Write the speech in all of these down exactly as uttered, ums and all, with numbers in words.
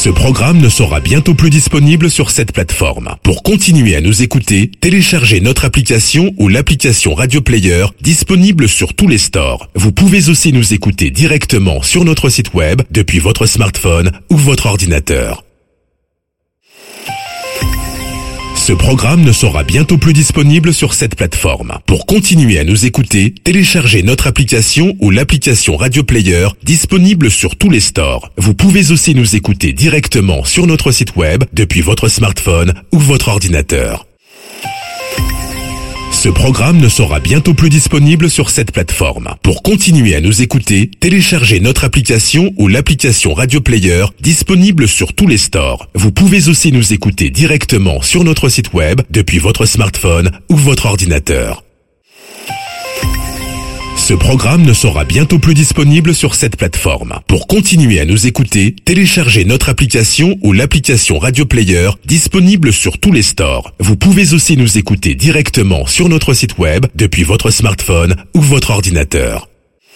Ce programme ne sera bientôt plus disponible sur cette plateforme. Pour continuer à nous écouter, téléchargez notre application ou l'application Radio Player disponible sur tous les stores. Vous pouvez aussi nous écouter directement sur notre site web depuis votre smartphone ou votre ordinateur. Ce programme ne sera bientôt plus disponible sur cette plateforme. Pour continuer à nous écouter, téléchargez notre application ou l'application Radio Player disponible sur tous les stores. Vous pouvez aussi nous écouter directement sur notre site web depuis votre smartphone ou votre ordinateur. Ce programme ne sera bientôt plus disponible sur cette plateforme. Pour continuer à nous écouter, téléchargez notre application ou l'application Radio Player disponible sur tous les stores. Vous pouvez aussi nous écouter directement sur notre site web depuis votre smartphone ou votre ordinateur. Ce programme ne sera bientôt plus disponible sur cette plateforme. Pour continuer à nous écouter, téléchargez notre application ou l'application Radio Player disponible sur tous les stores. Vous pouvez aussi nous écouter directement sur notre site web depuis votre smartphone ou votre ordinateur.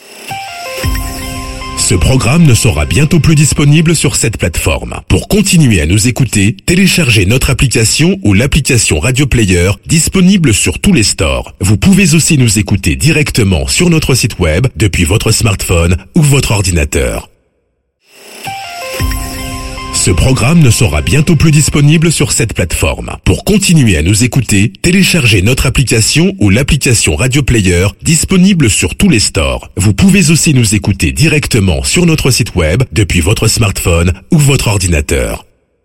Ce programme ne sera bientôt plus disponible sur cette plateforme. Pour continuer à nous écouter, téléchargez notre application ou l'application Radio Player disponible sur tous les stores. Vous pouvez aussi nous écouter directement sur notre site web depuis votre smartphone ou votre ordinateur. Ce programme ne sera bientôt plus disponible sur cette plateforme. Pour continuer à nous écouter, téléchargez notre application ou l'application Radio Player disponible sur tous les stores. Vous pouvez aussi nous écouter directement sur notre site web depuis votre smartphone ou votre ordinateur.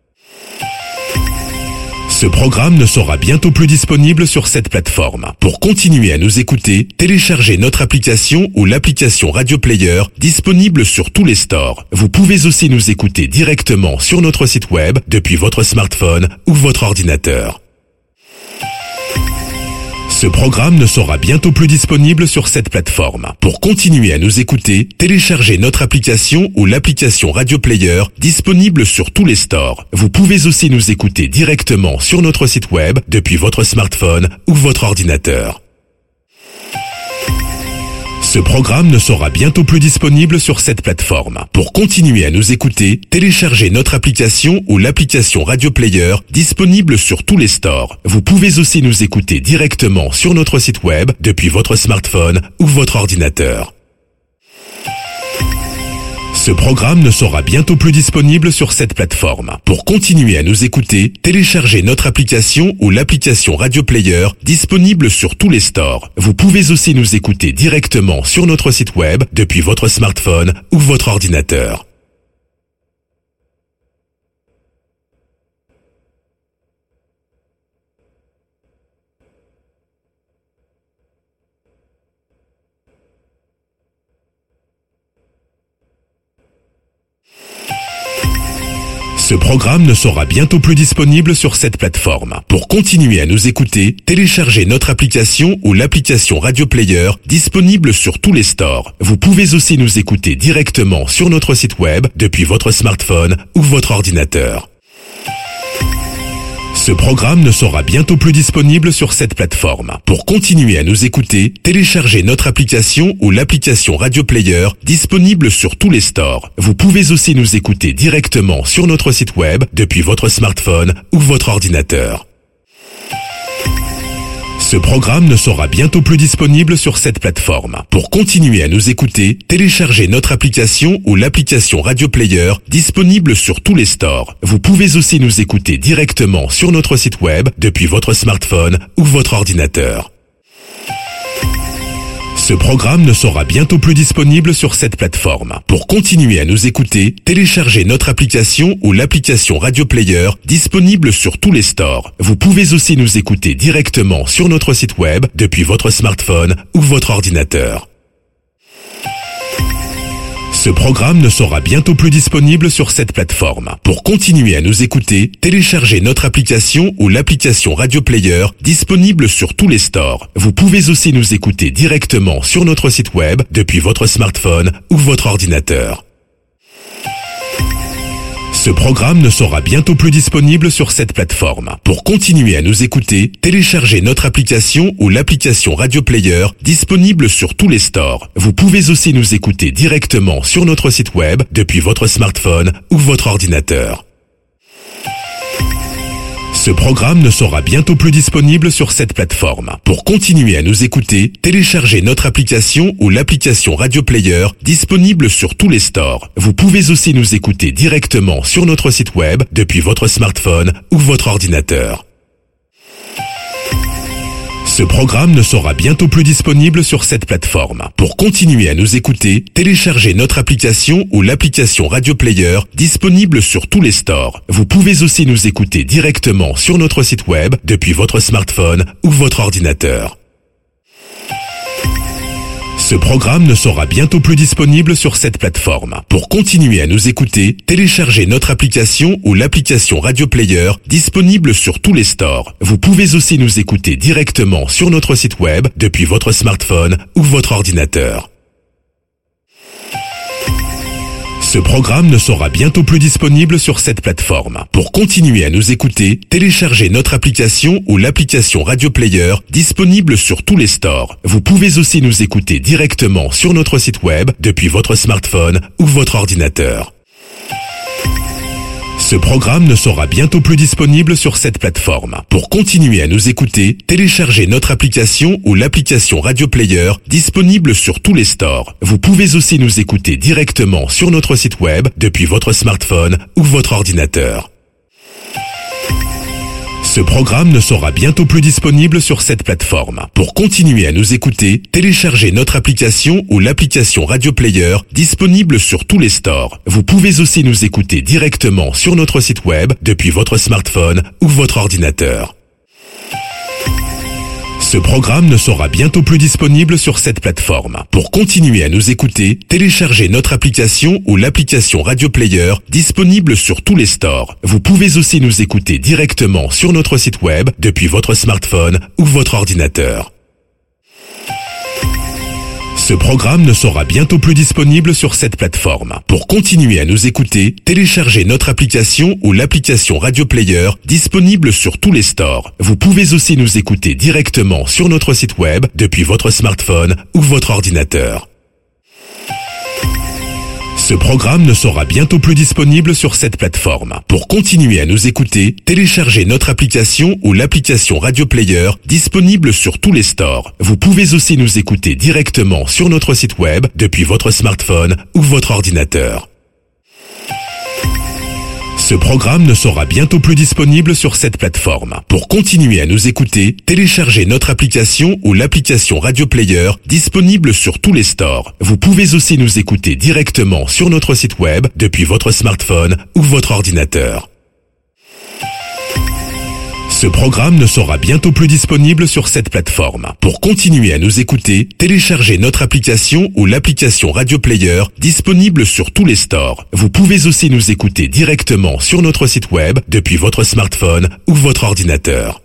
Ce programme ne sera bientôt plus disponible sur cette plateforme. Pour continuer à nous écouter, téléchargez notre application ou l'application Radio Player disponible sur tous les stores. Vous pouvez aussi nous écouter directement sur notre site web depuis votre smartphone ou votre ordinateur. Ce programme ne sera bientôt plus disponible sur cette plateforme. Pour continuer à nous écouter, téléchargez notre application ou l'application Radio Player disponible sur tous les stores. Vous pouvez aussi nous écouter directement sur notre site web depuis votre smartphone ou votre ordinateur. Ce programme ne sera bientôt plus disponible sur cette plateforme. Pour continuer à nous écouter, téléchargez notre application ou l'application Radio Player disponible sur tous les stores. Vous pouvez aussi nous écouter directement sur notre site web depuis votre smartphone ou votre ordinateur. Ce programme ne sera bientôt plus disponible sur cette plateforme. Pour continuer à nous écouter, téléchargez notre application ou l'application Radio Player disponible sur tous les stores. Vous pouvez aussi nous écouter directement sur notre site web depuis votre smartphone ou votre ordinateur. Ce programme ne sera bientôt plus disponible sur cette plateforme. Pour continuer à nous écouter, téléchargez notre application ou l'application Radio Player disponible sur tous les stores. Vous pouvez aussi nous écouter directement sur notre site web depuis votre smartphone ou votre ordinateur. Ce programme ne sera bientôt plus disponible sur cette plateforme. Pour continuer à nous écouter, téléchargez notre application ou l'application Radio Player disponible sur tous les stores. Vous pouvez aussi nous écouter directement sur notre site web depuis votre smartphone ou votre ordinateur. Ce programme ne sera bientôt plus disponible sur cette plateforme. Pour continuer à nous écouter, téléchargez notre application ou l'application Radio Player disponible sur tous les stores. Vous pouvez aussi nous écouter directement sur notre site web depuis votre smartphone ou votre ordinateur. Ce programme ne sera bientôt plus disponible sur cette plateforme. Pour continuer à nous écouter, téléchargez notre application ou l'application Radio Player disponible sur tous les stores. Vous pouvez aussi nous écouter directement sur notre site web depuis votre smartphone ou votre ordinateur. Ce programme ne sera bientôt plus disponible sur cette plateforme. Pour continuer à nous écouter, téléchargez notre application ou l'application Radio Player disponible sur tous les stores. Vous pouvez aussi nous écouter directement sur notre site web depuis votre smartphone ou votre ordinateur. Ce programme ne sera bientôt plus disponible sur cette plateforme. Pour continuer à nous écouter, téléchargez notre application ou l'application Radio Player disponible sur tous les stores. Vous pouvez aussi nous écouter directement sur notre site web depuis votre smartphone ou votre ordinateur. Ce programme ne sera bientôt plus disponible sur cette plateforme. Pour continuer à nous écouter, téléchargez notre application ou l'application Radio Player disponible sur tous les stores. Vous pouvez aussi nous écouter directement sur notre site web depuis votre smartphone ou votre ordinateur. Ce programme ne sera bientôt plus disponible sur cette plateforme. Pour continuer à nous écouter, téléchargez notre application ou l'application Radio Player disponible sur tous les stores. Vous pouvez aussi nous écouter directement sur notre site web depuis votre smartphone ou votre ordinateur. Ce programme ne sera bientôt plus disponible sur cette plateforme. Pour continuer à nous écouter, téléchargez notre application ou l'application Radio Player disponible sur tous les stores. Vous pouvez aussi nous écouter directement sur notre site web depuis votre smartphone ou votre ordinateur. Ce programme ne sera bientôt plus disponible sur cette plateforme. Pour continuer à nous écouter, téléchargez notre application ou l'application Radio Player disponible sur tous les stores. Vous pouvez aussi nous écouter directement sur notre site web depuis votre smartphone ou votre ordinateur. Ce programme ne sera bientôt plus disponible sur cette plateforme. Pour continuer à nous écouter, téléchargez notre application ou l'application Radio Player disponible sur tous les stores. Vous pouvez aussi nous écouter directement sur notre site web depuis votre smartphone ou votre ordinateur. Ce programme ne sera bientôt plus disponible sur cette plateforme. Pour continuer à nous écouter, téléchargez notre application ou l'application Radio Player disponible sur tous les stores. Vous pouvez aussi nous écouter directement sur notre site web depuis votre smartphone ou votre ordinateur. Ce programme ne sera bientôt plus disponible sur cette plateforme. Pour continuer à nous écouter, téléchargez notre application ou l'application Radio Player disponible sur tous les stores. Vous pouvez aussi nous écouter directement sur notre site web depuis votre smartphone ou votre ordinateur. Ce programme ne sera bientôt plus disponible sur cette plateforme. Pour continuer à nous écouter, téléchargez notre application ou l'application Radio Player disponible sur tous les stores. Vous pouvez aussi nous écouter directement sur notre site web depuis votre smartphone ou votre ordinateur. Ce programme ne sera bientôt plus disponible sur cette plateforme. Pour continuer à nous écouter, téléchargez notre application ou l'application Radio Player disponible sur tous les stores. Vous pouvez aussi nous écouter directement sur notre site web depuis votre smartphone ou votre ordinateur. Ce programme ne sera bientôt plus disponible sur cette plateforme. Pour continuer à nous écouter, téléchargez notre application ou l'application Radio Player disponible sur tous les stores. Vous pouvez aussi nous écouter directement sur notre site web depuis votre smartphone ou votre ordinateur. Ce programme ne sera bientôt plus disponible sur cette plateforme. Pour continuer à nous écouter, téléchargez notre application ou l'application Radio Player disponible sur tous les stores. Vous pouvez aussi nous écouter directement sur notre site web depuis votre smartphone ou votre ordinateur.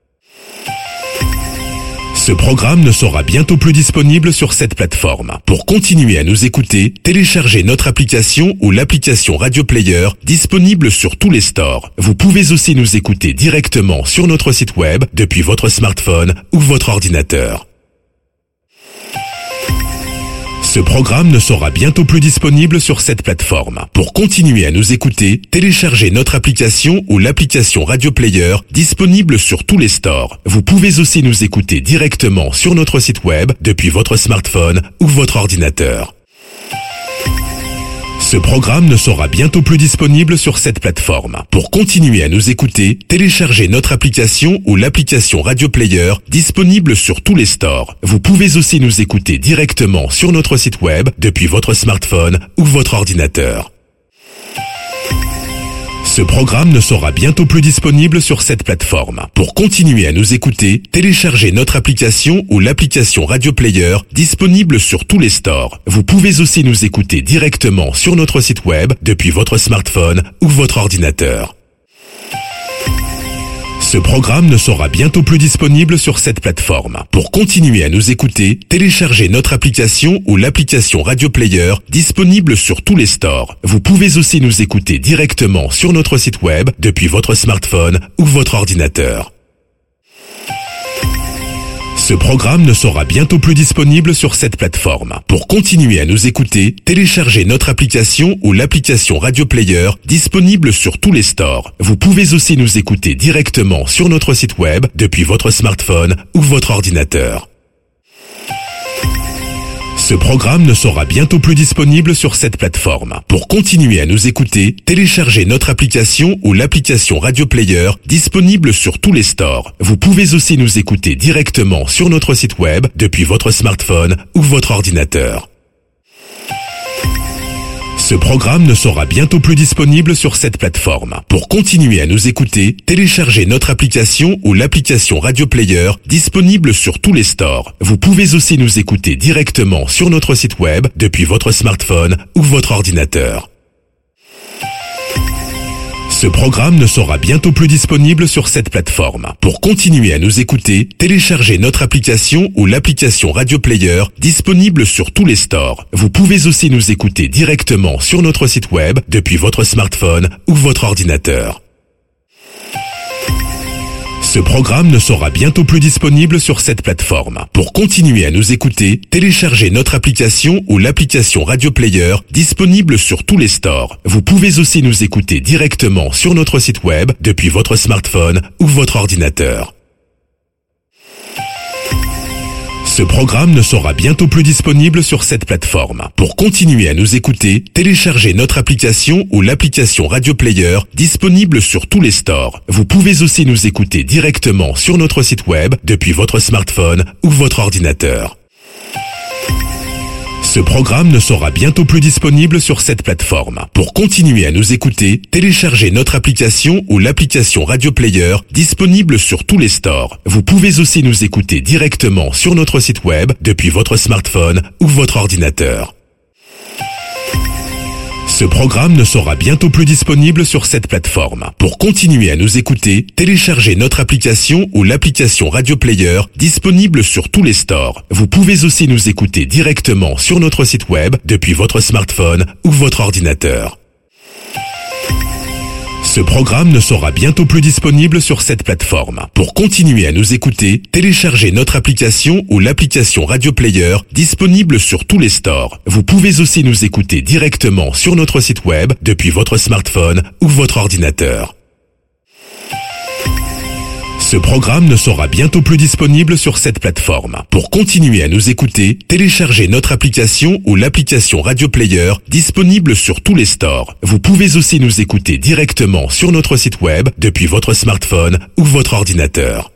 Ce programme ne sera bientôt plus disponible sur cette plateforme. Pour continuer à nous écouter, téléchargez notre application ou l'application Radio Player disponible sur tous les stores. Vous pouvez aussi nous écouter directement sur notre site web depuis votre smartphone ou votre ordinateur. Ce programme ne sera bientôt plus disponible sur cette plateforme. Pour continuer à nous écouter, téléchargez notre application ou l'application Radio Player disponible sur tous les stores. Vous pouvez aussi nous écouter directement sur notre site web depuis votre smartphone ou votre ordinateur. Ce programme ne sera bientôt plus disponible sur cette plateforme. Pour continuer à nous écouter, téléchargez notre application ou l'application Radio Player disponible sur tous les stores. Vous pouvez aussi nous écouter directement sur notre site web depuis votre smartphone ou votre ordinateur. Ce programme ne sera bientôt plus disponible sur cette plateforme. Pour continuer à nous écouter, téléchargez notre application ou l'application Radio Player disponible sur tous les stores. Vous pouvez aussi nous écouter directement sur notre site web depuis votre smartphone ou votre ordinateur. Ce programme ne sera bientôt plus disponible sur cette plateforme. Pour continuer à nous écouter, téléchargez notre application ou l'application Radio Player disponible sur tous les stores. Vous pouvez aussi nous écouter directement sur notre site web depuis votre smartphone ou votre ordinateur. Ce programme ne sera bientôt plus disponible sur cette plateforme. Pour continuer à nous écouter, téléchargez notre application ou l'application Radio Player disponible sur tous les stores. Vous pouvez aussi nous écouter directement sur notre site web depuis votre smartphone ou votre ordinateur. Ce programme ne sera bientôt plus disponible sur cette plateforme. Pour continuer à nous écouter, téléchargez notre application ou l'application Radio Player disponible sur tous les stores. Vous pouvez aussi nous écouter directement sur notre site web depuis votre smartphone ou votre ordinateur. Ce programme ne sera bientôt plus disponible sur cette plateforme. Pour continuer à nous écouter, téléchargez notre application ou l'application Radio Player disponible sur tous les stores. Vous pouvez aussi nous écouter directement sur notre site web depuis votre smartphone ou votre ordinateur. Ce programme ne sera bientôt plus disponible sur cette plateforme. Pour continuer à nous écouter, téléchargez notre application ou l'application Radio Player disponible sur tous les stores. Vous pouvez aussi nous écouter directement sur notre site web depuis votre smartphone ou votre ordinateur. Ce programme ne sera bientôt plus disponible sur cette plateforme. Pour continuer à nous écouter, téléchargez notre application ou l'application Radio Player disponible sur tous les stores. Vous pouvez aussi nous écouter directement sur notre site web depuis votre smartphone ou votre ordinateur. Ce programme ne sera bientôt plus disponible sur cette plateforme. Pour continuer à nous écouter, téléchargez notre application ou l'application Radio Player disponible sur tous les stores. Vous pouvez aussi nous écouter directement sur notre site web depuis votre smartphone ou votre ordinateur. Ce programme ne sera bientôt plus disponible sur cette plateforme. Pour continuer à nous écouter, téléchargez notre application ou l'application Radio Player disponible sur tous les stores. Vous pouvez aussi nous écouter directement sur notre site web depuis votre smartphone ou votre ordinateur. Ce programme ne sera bientôt plus disponible sur cette plateforme. Pour continuer à nous écouter, téléchargez notre application ou l'application Radio Player disponible sur tous les stores. Vous pouvez aussi nous écouter directement sur notre site web depuis votre smartphone ou votre ordinateur. Ce programme ne sera bientôt plus disponible sur cette plateforme. Pour continuer à nous écouter, téléchargez notre application ou l'application Radio Player disponible sur tous les stores. Vous pouvez aussi nous écouter directement sur notre site web depuis votre smartphone ou votre ordinateur. Ce programme ne sera bientôt plus disponible sur cette plateforme. Pour continuer à nous écouter, téléchargez notre application ou l'application Radio Player disponible sur tous les stores. Vous pouvez aussi nous écouter directement sur notre site web depuis votre smartphone ou votre ordinateur.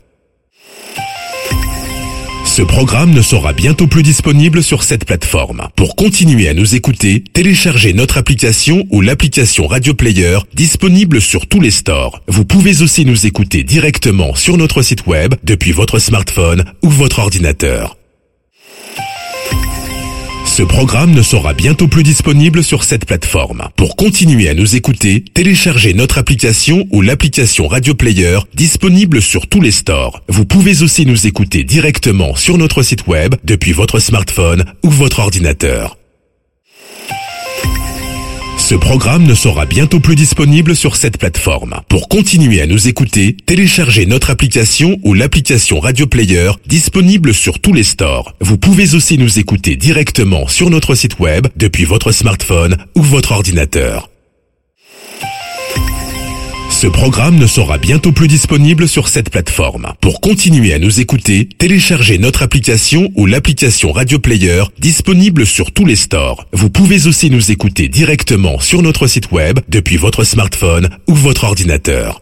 Ce programme ne sera bientôt plus disponible sur cette plateforme. Pour continuer à nous écouter, téléchargez notre application ou l'application Radio Player disponible sur tous les stores. Vous pouvez aussi nous écouter directement sur notre site web depuis votre smartphone ou votre ordinateur. Ce programme ne sera bientôt plus disponible sur cette plateforme. Pour continuer à nous écouter, téléchargez notre application ou l'application Radio Player disponible sur tous les stores. Vous pouvez aussi nous écouter directement sur notre site web depuis votre smartphone ou votre ordinateur. Ce programme ne sera bientôt plus disponible sur cette plateforme. Pour continuer à nous écouter, téléchargez notre application ou l'application Radio Player disponible sur tous les stores. Vous pouvez aussi nous écouter directement sur notre site web depuis votre smartphone ou votre ordinateur. Ce programme ne sera bientôt plus disponible sur cette plateforme. Pour continuer à nous écouter, téléchargez notre application ou l'application Radio Player disponible sur tous les stores. Vous pouvez aussi nous écouter directement sur notre site web depuis votre smartphone ou votre ordinateur.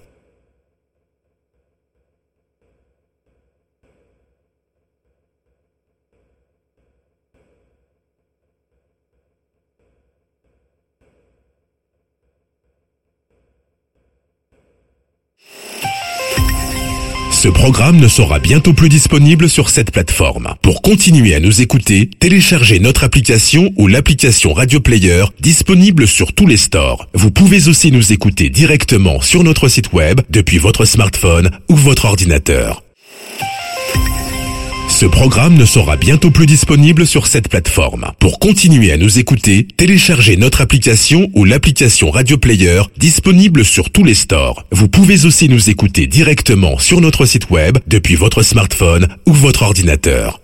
Ce programme ne sera bientôt plus disponible sur cette plateforme. Pour continuer à nous écouter, téléchargez notre application ou l'application Radio Player disponible sur tous les stores. Vous pouvez aussi nous écouter directement sur notre site web depuis votre smartphone ou votre ordinateur. Ce programme ne sera bientôt plus disponible sur cette plateforme. Pour continuer à nous écouter, téléchargez notre application ou l'application Radio Player disponible sur tous les stores. Vous pouvez aussi nous écouter directement sur notre site web depuis votre smartphone ou votre ordinateur.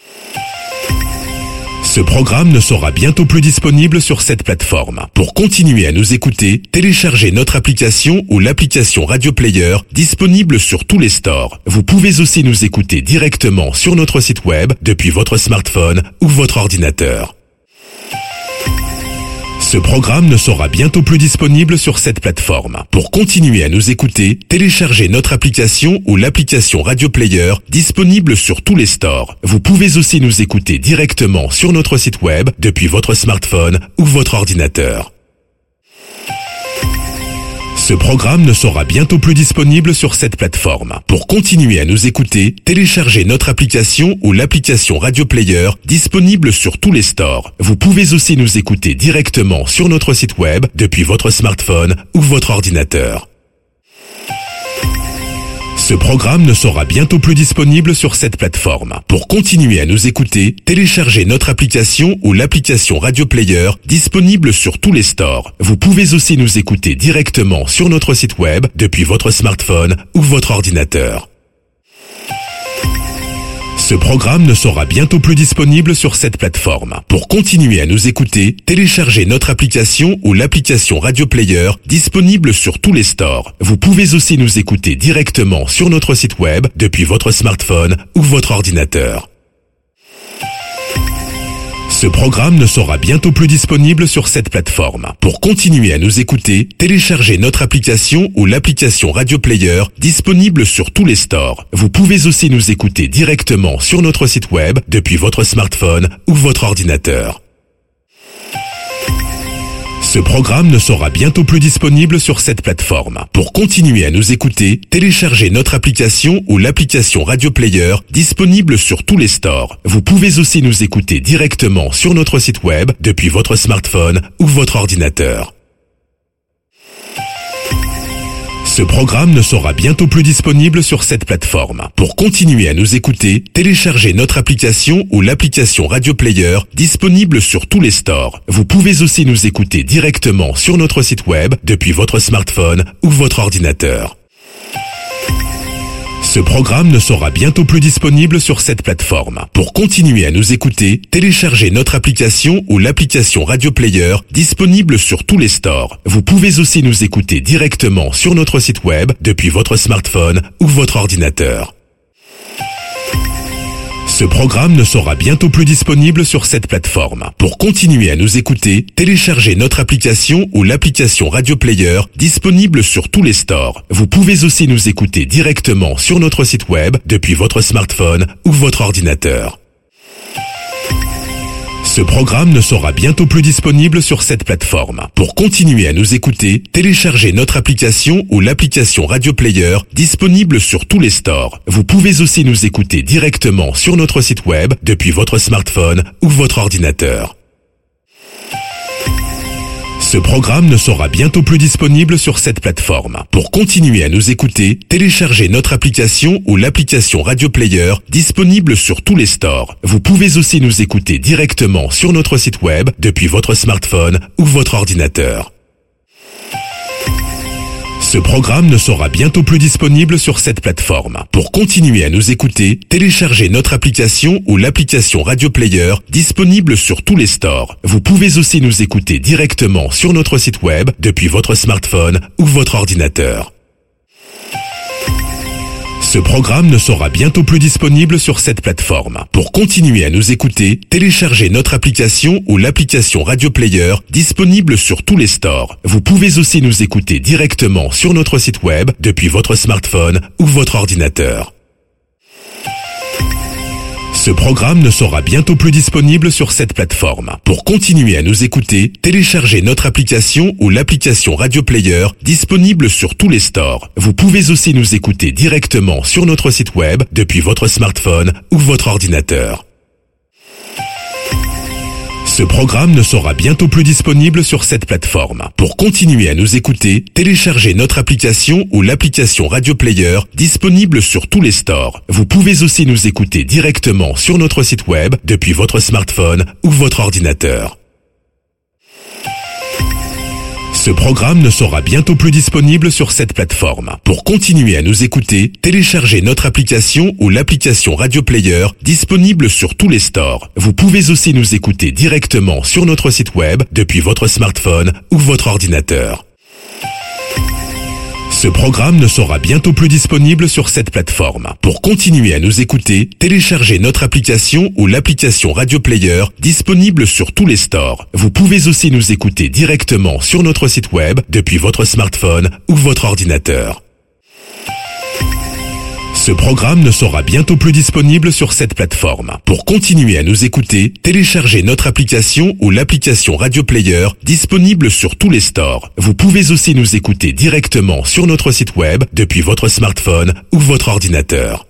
Ce programme ne sera bientôt plus disponible sur cette plateforme. Pour continuer à nous écouter, téléchargez notre application ou l'application Radio Player disponible sur tous les stores. Vous pouvez aussi nous écouter directement sur notre site web depuis votre smartphone ou votre ordinateur. Ce programme ne sera bientôt plus disponible sur cette plateforme. Pour continuer à nous écouter, téléchargez notre application ou l'application Radio Player disponible sur tous les stores. Vous pouvez aussi nous écouter directement sur notre site web depuis votre smartphone ou votre ordinateur. Ce programme ne sera bientôt plus disponible sur cette plateforme. Pour continuer à nous écouter, téléchargez notre application ou l'application Radio Player disponible sur tous les stores. Vous pouvez aussi nous écouter directement sur notre site web depuis votre smartphone ou votre ordinateur. Ce programme ne sera bientôt plus disponible sur cette plateforme. Pour continuer à nous écouter, téléchargez notre application ou l'application Radio Player disponible sur tous les stores. Vous pouvez aussi nous écouter directement sur notre site web depuis votre smartphone ou votre ordinateur. Ce programme ne sera bientôt plus disponible sur cette plateforme. Pour continuer à nous écouter, téléchargez notre application ou l'application Radio Player disponible sur tous les stores. Vous pouvez aussi nous écouter directement sur notre site web depuis votre smartphone ou votre ordinateur. Ce programme ne sera bientôt plus disponible sur cette plateforme. Pour continuer à nous écouter, téléchargez notre application ou l'application Radio Player disponible sur tous les stores. Vous pouvez aussi nous écouter directement sur notre site web depuis votre smartphone ou votre ordinateur. Ce programme ne sera bientôt plus disponible sur cette plateforme. Pour continuer à nous écouter, téléchargez notre application ou l'application Radio Player disponible sur tous les stores. Vous pouvez aussi nous écouter directement sur notre site web depuis votre smartphone ou votre ordinateur. Ce programme ne sera bientôt plus disponible sur cette plateforme. Pour continuer à nous écouter, téléchargez notre application ou l'application Radio Player disponible sur tous les stores. Vous pouvez aussi nous écouter directement sur notre site web depuis votre smartphone ou votre ordinateur. Ce programme ne sera bientôt plus disponible sur cette plateforme. Pour continuer à nous écouter, téléchargez notre application ou l'application Radio Player disponible sur tous les stores. Vous pouvez aussi nous écouter directement sur notre site web depuis votre smartphone ou votre ordinateur. Ce programme ne sera bientôt plus disponible sur cette plateforme. Pour continuer à nous écouter, téléchargez notre application ou l'application Radio Player disponible sur tous les stores. Vous pouvez aussi nous écouter directement sur notre site web depuis votre smartphone ou votre ordinateur. Ce programme ne sera bientôt plus disponible sur cette plateforme. Pour continuer à nous écouter, téléchargez notre application ou l'application Radio Player disponible sur tous les stores. Vous pouvez aussi nous écouter directement sur notre site web depuis votre smartphone ou votre ordinateur. Ce programme ne sera bientôt plus disponible sur cette plateforme. Pour continuer à nous écouter, téléchargez notre application ou l'application Radio Player disponible sur tous les stores. Vous pouvez aussi nous écouter directement sur notre site web depuis votre smartphone ou votre ordinateur. Ce programme ne sera bientôt plus disponible sur cette plateforme. Pour continuer à nous écouter, téléchargez notre application ou l'application Radio Player disponible sur tous les stores. Vous pouvez aussi nous écouter directement sur notre site web depuis votre smartphone ou votre ordinateur. Ce programme ne sera bientôt plus disponible sur cette plateforme. Pour continuer à nous écouter, téléchargez notre application ou l'application Radio Player disponible sur tous les stores. Vous pouvez aussi nous écouter directement sur notre site web depuis votre smartphone ou votre ordinateur. Ce programme ne sera bientôt plus disponible sur cette plateforme. Pour continuer à nous écouter, téléchargez notre application ou l'application Radio Player disponible sur tous les stores. Vous pouvez aussi nous écouter directement sur notre site web depuis votre smartphone ou votre ordinateur. Ce Ce programme ne sera bientôt plus disponible sur cette plateforme. Pour continuer à nous écouter, téléchargez notre application ou l'application Radio Player disponible sur tous les stores. Vous pouvez aussi nous écouter directement sur notre site web depuis votre smartphone ou votre ordinateur. Ce programme ne sera bientôt plus disponible sur cette plateforme. Pour continuer à nous écouter, téléchargez notre application ou l'application Radio Player disponible sur tous les stores. Vous pouvez aussi nous écouter directement sur notre site web depuis votre smartphone ou votre ordinateur. Ce programme ne sera bientôt plus disponible sur cette plateforme. Pour continuer à nous écouter, téléchargez notre application ou l'application Radio Player disponible sur tous les stores. Vous pouvez aussi nous écouter directement sur notre site web depuis votre smartphone ou votre ordinateur. Ce programme ne sera bientôt plus disponible sur cette plateforme. Pour continuer à nous écouter, téléchargez notre application ou l'application Radio Player disponible sur tous les stores. Vous pouvez aussi nous écouter directement sur notre site web depuis votre smartphone ou votre ordinateur.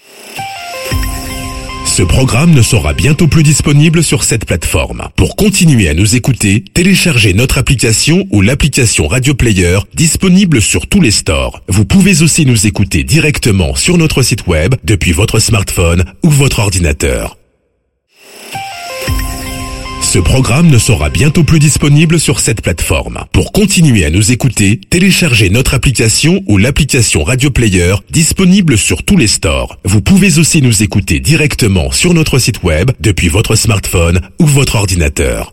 Ce programme ne sera bientôt plus disponible sur cette plateforme. Pour continuer à nous écouter, téléchargez notre application ou l'application Radio Player disponible sur tous les stores. Vous pouvez aussi nous écouter directement sur notre site web depuis votre smartphone ou votre ordinateur. Ce programme ne sera bientôt plus disponible sur cette plateforme. Pour continuer à nous écouter, téléchargez notre application ou l'application Radio Player disponible sur tous les stores. Vous pouvez aussi nous écouter directement sur notre site web depuis votre smartphone ou votre ordinateur.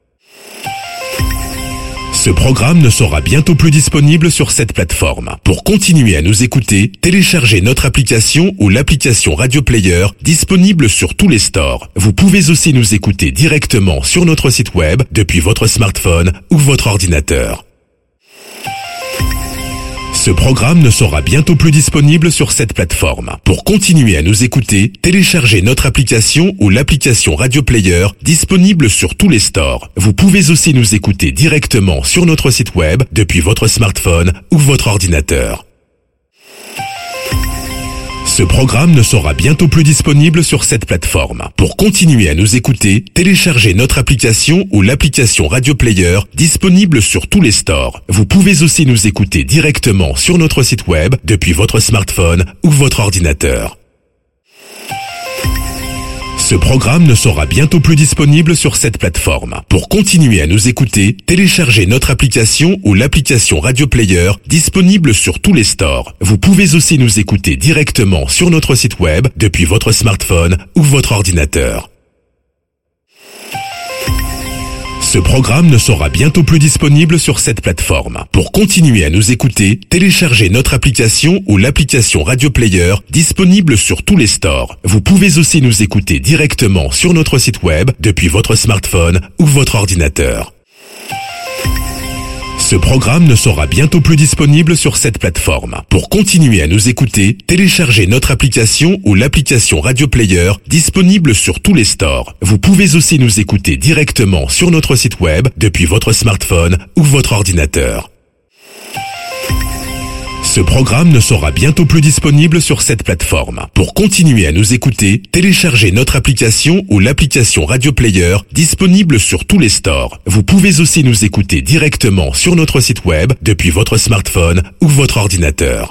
Ce programme ne sera bientôt plus disponible sur cette plateforme. Pour continuer à nous écouter, téléchargez notre application ou l'application Radio Player disponible sur tous les stores. Vous pouvez aussi nous écouter directement sur notre site web depuis votre smartphone ou votre ordinateur. Ce programme ne sera bientôt plus disponible sur cette plateforme. Pour continuer à nous écouter, téléchargez notre application ou l'application Radio Player disponible sur tous les stores. Vous pouvez aussi nous écouter directement sur notre site web depuis votre smartphone ou votre ordinateur. Ce programme ne sera bientôt plus disponible sur cette plateforme. Pour continuer à nous écouter, téléchargez notre application ou l'application Radio Player disponible sur tous les stores. Vous pouvez aussi nous écouter directement sur notre site web depuis votre smartphone ou votre ordinateur. Ce programme ne sera bientôt plus disponible sur cette plateforme. Pour continuer à nous écouter, téléchargez notre application ou l'application Radio Player disponible sur tous les stores. Vous pouvez aussi nous écouter directement sur notre site web depuis votre smartphone ou votre ordinateur. Ce programme ne sera bientôt plus disponible sur cette plateforme. Pour continuer à nous écouter, téléchargez notre application ou l'application Radio Player disponible sur tous les stores. Vous pouvez aussi nous écouter directement sur notre site web depuis votre smartphone ou votre ordinateur. Ce programme ne sera bientôt plus disponible sur cette plateforme. Pour continuer à nous écouter, téléchargez notre application ou l'application Radio Player disponible sur tous les stores. Vous pouvez aussi nous écouter directement sur notre site web depuis votre smartphone ou votre ordinateur. Ce programme ne sera bientôt plus disponible sur cette plateforme. Pour continuer à nous écouter, téléchargez notre application ou l'application Radio Player disponible sur tous les stores. Vous pouvez aussi nous écouter directement sur notre site web depuis votre smartphone ou votre ordinateur.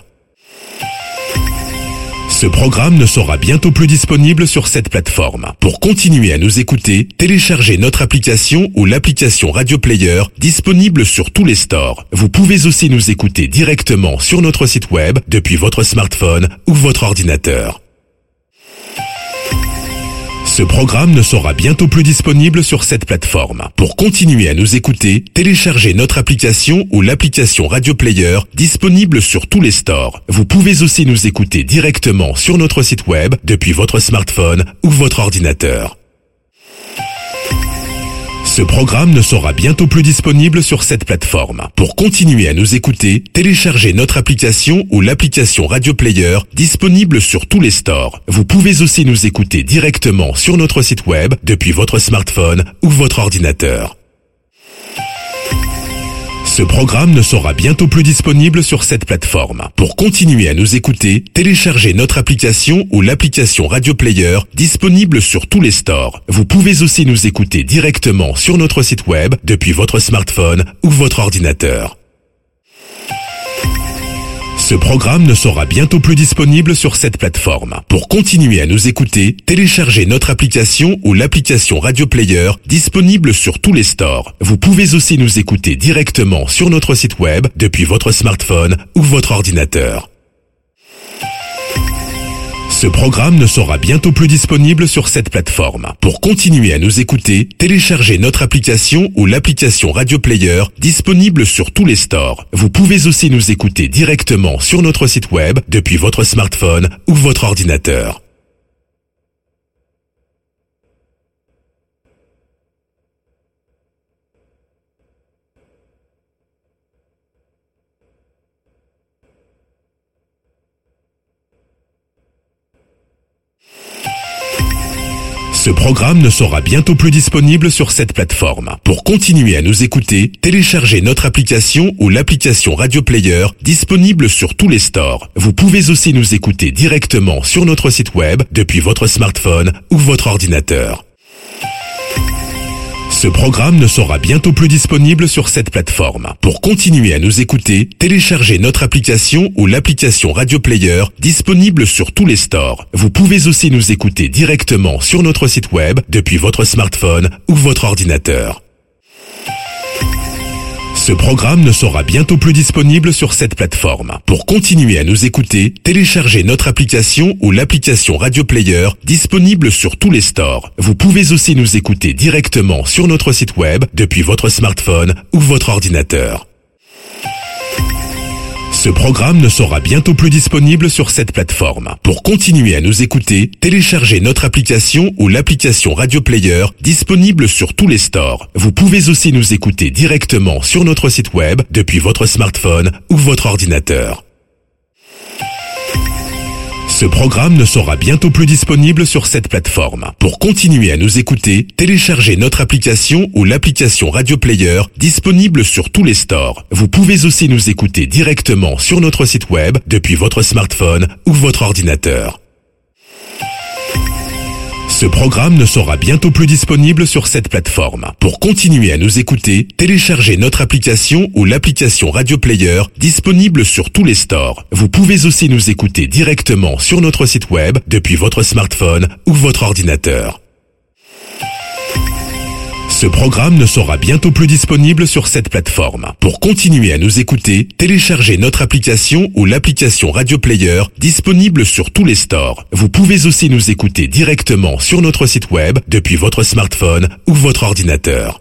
Ce programme ne sera bientôt plus disponible sur cette plateforme. Pour continuer à nous écouter, téléchargez notre application ou l'application Radio Player disponible sur tous les stores. Vous pouvez aussi nous écouter directement sur notre site web depuis votre smartphone ou votre ordinateur. Ce programme ne sera bientôt plus disponible sur cette plateforme. Pour continuer à nous écouter, téléchargez notre application ou l'application Radio Player disponible sur tous les stores. Vous pouvez aussi nous écouter directement sur notre site web depuis votre smartphone ou votre ordinateur. Ce programme ne sera bientôt plus disponible sur cette plateforme. Pour continuer à nous écouter, téléchargez notre application ou l'application Radio Player disponible sur tous les stores. Vous pouvez aussi nous écouter directement sur notre site web depuis votre smartphone ou votre ordinateur. Ce programme ne sera bientôt plus disponible sur cette plateforme. Pour continuer à nous écouter, téléchargez notre application ou l'application Radio Player disponible sur tous les stores. Vous pouvez aussi nous écouter directement sur notre site web depuis votre smartphone ou votre ordinateur. Ce programme ne sera bientôt plus disponible sur cette plateforme. Pour continuer à nous écouter, téléchargez notre application ou l'application Radio Player disponible sur tous les stores. Vous pouvez aussi nous écouter directement sur notre site web depuis votre smartphone ou votre ordinateur. Ce programme ne sera bientôt plus disponible sur cette plateforme. Pour continuer à nous écouter, téléchargez notre application ou l'application Radio Player disponible sur tous les stores. Vous pouvez aussi nous écouter directement sur notre site web depuis votre smartphone ou votre ordinateur. Ce programme ne sera bientôt plus disponible sur cette plateforme. Pour continuer à nous écouter, téléchargez notre application ou l'application Radio Player disponible sur tous les stores. Vous pouvez aussi nous écouter directement sur notre site web depuis votre smartphone ou votre ordinateur. Ce programme ne sera bientôt plus disponible sur cette plateforme. Pour continuer à nous écouter, téléchargez notre application ou l'application Radio Player disponible sur tous les stores. Vous pouvez aussi nous écouter directement sur notre site web depuis votre smartphone ou votre ordinateur. Ce programme ne sera bientôt plus disponible sur cette plateforme. Pour continuer à nous écouter, téléchargez notre application ou l'application Radio Player disponible sur tous les stores. Vous pouvez aussi nous écouter directement sur notre site web depuis votre smartphone ou votre ordinateur. Ce programme ne sera bientôt plus disponible sur cette plateforme. Pour continuer à nous écouter, téléchargez notre application ou l'application Radio Player disponible sur tous les stores. Vous pouvez aussi nous écouter directement sur notre site web depuis votre smartphone ou votre ordinateur. Ce programme ne sera bientôt plus disponible sur cette plateforme. Pour continuer à nous écouter, téléchargez notre application ou l'application Radio Player disponible sur tous les stores. Vous pouvez aussi nous écouter directement sur notre site web depuis votre smartphone ou votre ordinateur. Ce programme ne sera bientôt plus disponible sur cette plateforme. Pour continuer à nous écouter, téléchargez notre application ou l'application Radio Player disponible sur tous les stores. Vous pouvez aussi nous écouter directement sur notre site web depuis votre smartphone ou votre ordinateur. Ce programme ne sera bientôt plus disponible sur cette plateforme. Pour continuer à nous écouter, téléchargez notre application ou l'application Radio Player disponible sur tous les stores. Vous pouvez aussi nous écouter directement sur notre site web depuis votre smartphone ou votre ordinateur.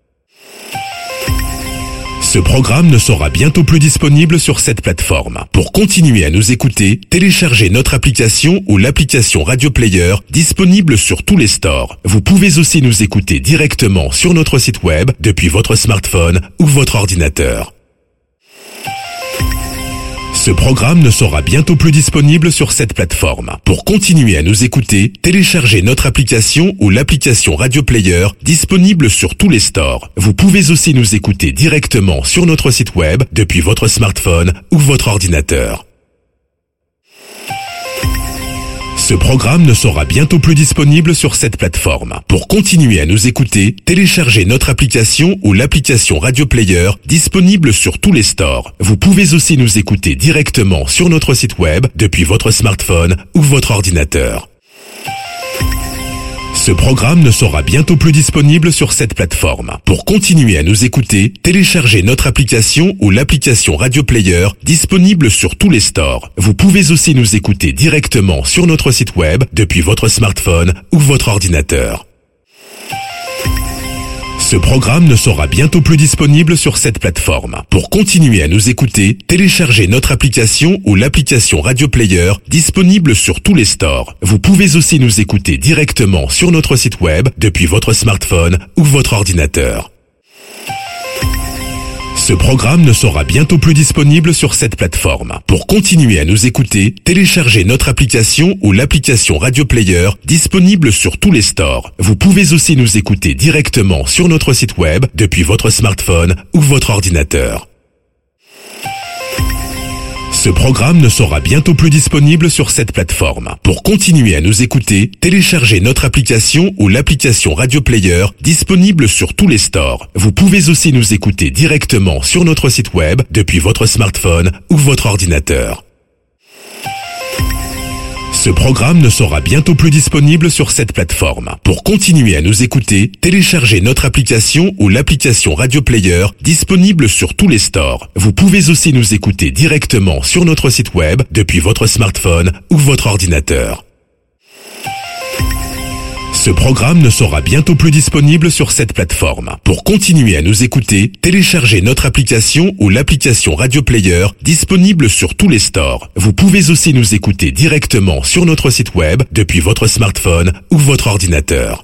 Ce programme ne sera bientôt plus disponible sur cette plateforme. Pour continuer à nous écouter, téléchargez notre application ou l'application Radio Player disponible sur tous les stores. Vous pouvez aussi nous écouter directement sur notre site web depuis votre smartphone ou votre ordinateur. Ce programme ne sera bientôt plus disponible sur cette plateforme. Pour continuer à nous écouter, téléchargez notre application ou l'application Radio Player disponible sur tous les stores. Vous pouvez aussi nous écouter directement sur notre site web depuis votre smartphone ou votre ordinateur. Ce programme ne sera bientôt plus disponible sur cette plateforme. Pour continuer à nous écouter, téléchargez notre application ou l'application Radio Player disponible sur tous les stores. Vous pouvez aussi nous écouter directement sur notre site web depuis votre smartphone ou votre ordinateur. Ce programme ne sera bientôt plus disponible sur cette plateforme. Pour continuer à nous écouter, téléchargez notre application ou l'application Radio Player disponible sur tous les stores. Vous pouvez aussi nous écouter directement sur notre site web depuis votre smartphone ou votre ordinateur. Ce programme ne sera bientôt plus disponible sur cette plateforme. Pour continuer à nous écouter, téléchargez notre application ou l'application Radio Player disponible sur tous les stores. Vous pouvez aussi nous écouter directement sur notre site web depuis votre smartphone ou votre ordinateur. Ce programme ne sera bientôt plus disponible sur cette plateforme. Pour continuer à nous écouter, téléchargez notre application ou l'application Radio Player disponible sur tous les stores. Vous pouvez aussi nous écouter directement sur notre site web depuis votre smartphone ou votre ordinateur. Ce programme ne sera bientôt plus disponible sur cette plateforme. Pour continuer à nous écouter, téléchargez notre application ou l'application Radio Player disponible sur tous les stores. Vous pouvez aussi nous écouter directement sur notre site web depuis votre smartphone ou votre ordinateur. Ce programme ne sera bientôt plus disponible sur cette plateforme. Pour continuer à nous écouter, téléchargez notre application ou l'application Radio Player disponible sur tous les stores. Vous pouvez aussi nous écouter directement sur notre site web depuis votre smartphone ou votre ordinateur. Ce programme ne sera bientôt plus disponible sur cette plateforme. Pour continuer à nous écouter, téléchargez notre application ou l'application Radio Player disponible sur tous les stores. Vous pouvez aussi nous écouter directement sur notre site web depuis votre smartphone ou votre ordinateur.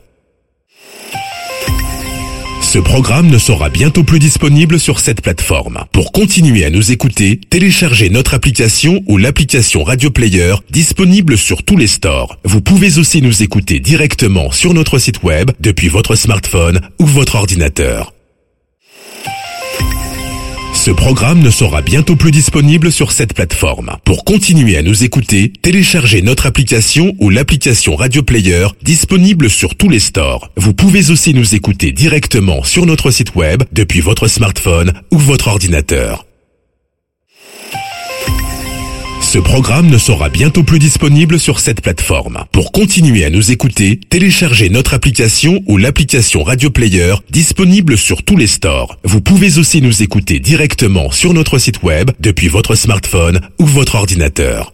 Ce programme ne sera bientôt plus disponible sur cette plateforme. Pour continuer à nous écouter, téléchargez notre application ou l'application Radio Player disponible sur tous les stores. Vous pouvez aussi nous écouter directement sur notre site web depuis votre smartphone ou votre ordinateur. Ce programme ne sera bientôt plus disponible sur cette plateforme. Pour continuer à nous écouter, téléchargez notre application ou l'application Radio Player disponible sur tous les stores. Vous pouvez aussi nous écouter directement sur notre site web depuis votre smartphone ou votre ordinateur. Ce programme ne sera bientôt plus disponible sur cette plateforme. Pour continuer à nous écouter, téléchargez notre application ou l'application Radio Player disponible sur tous les stores. Vous pouvez aussi nous écouter directement sur notre site web depuis votre smartphone ou votre ordinateur.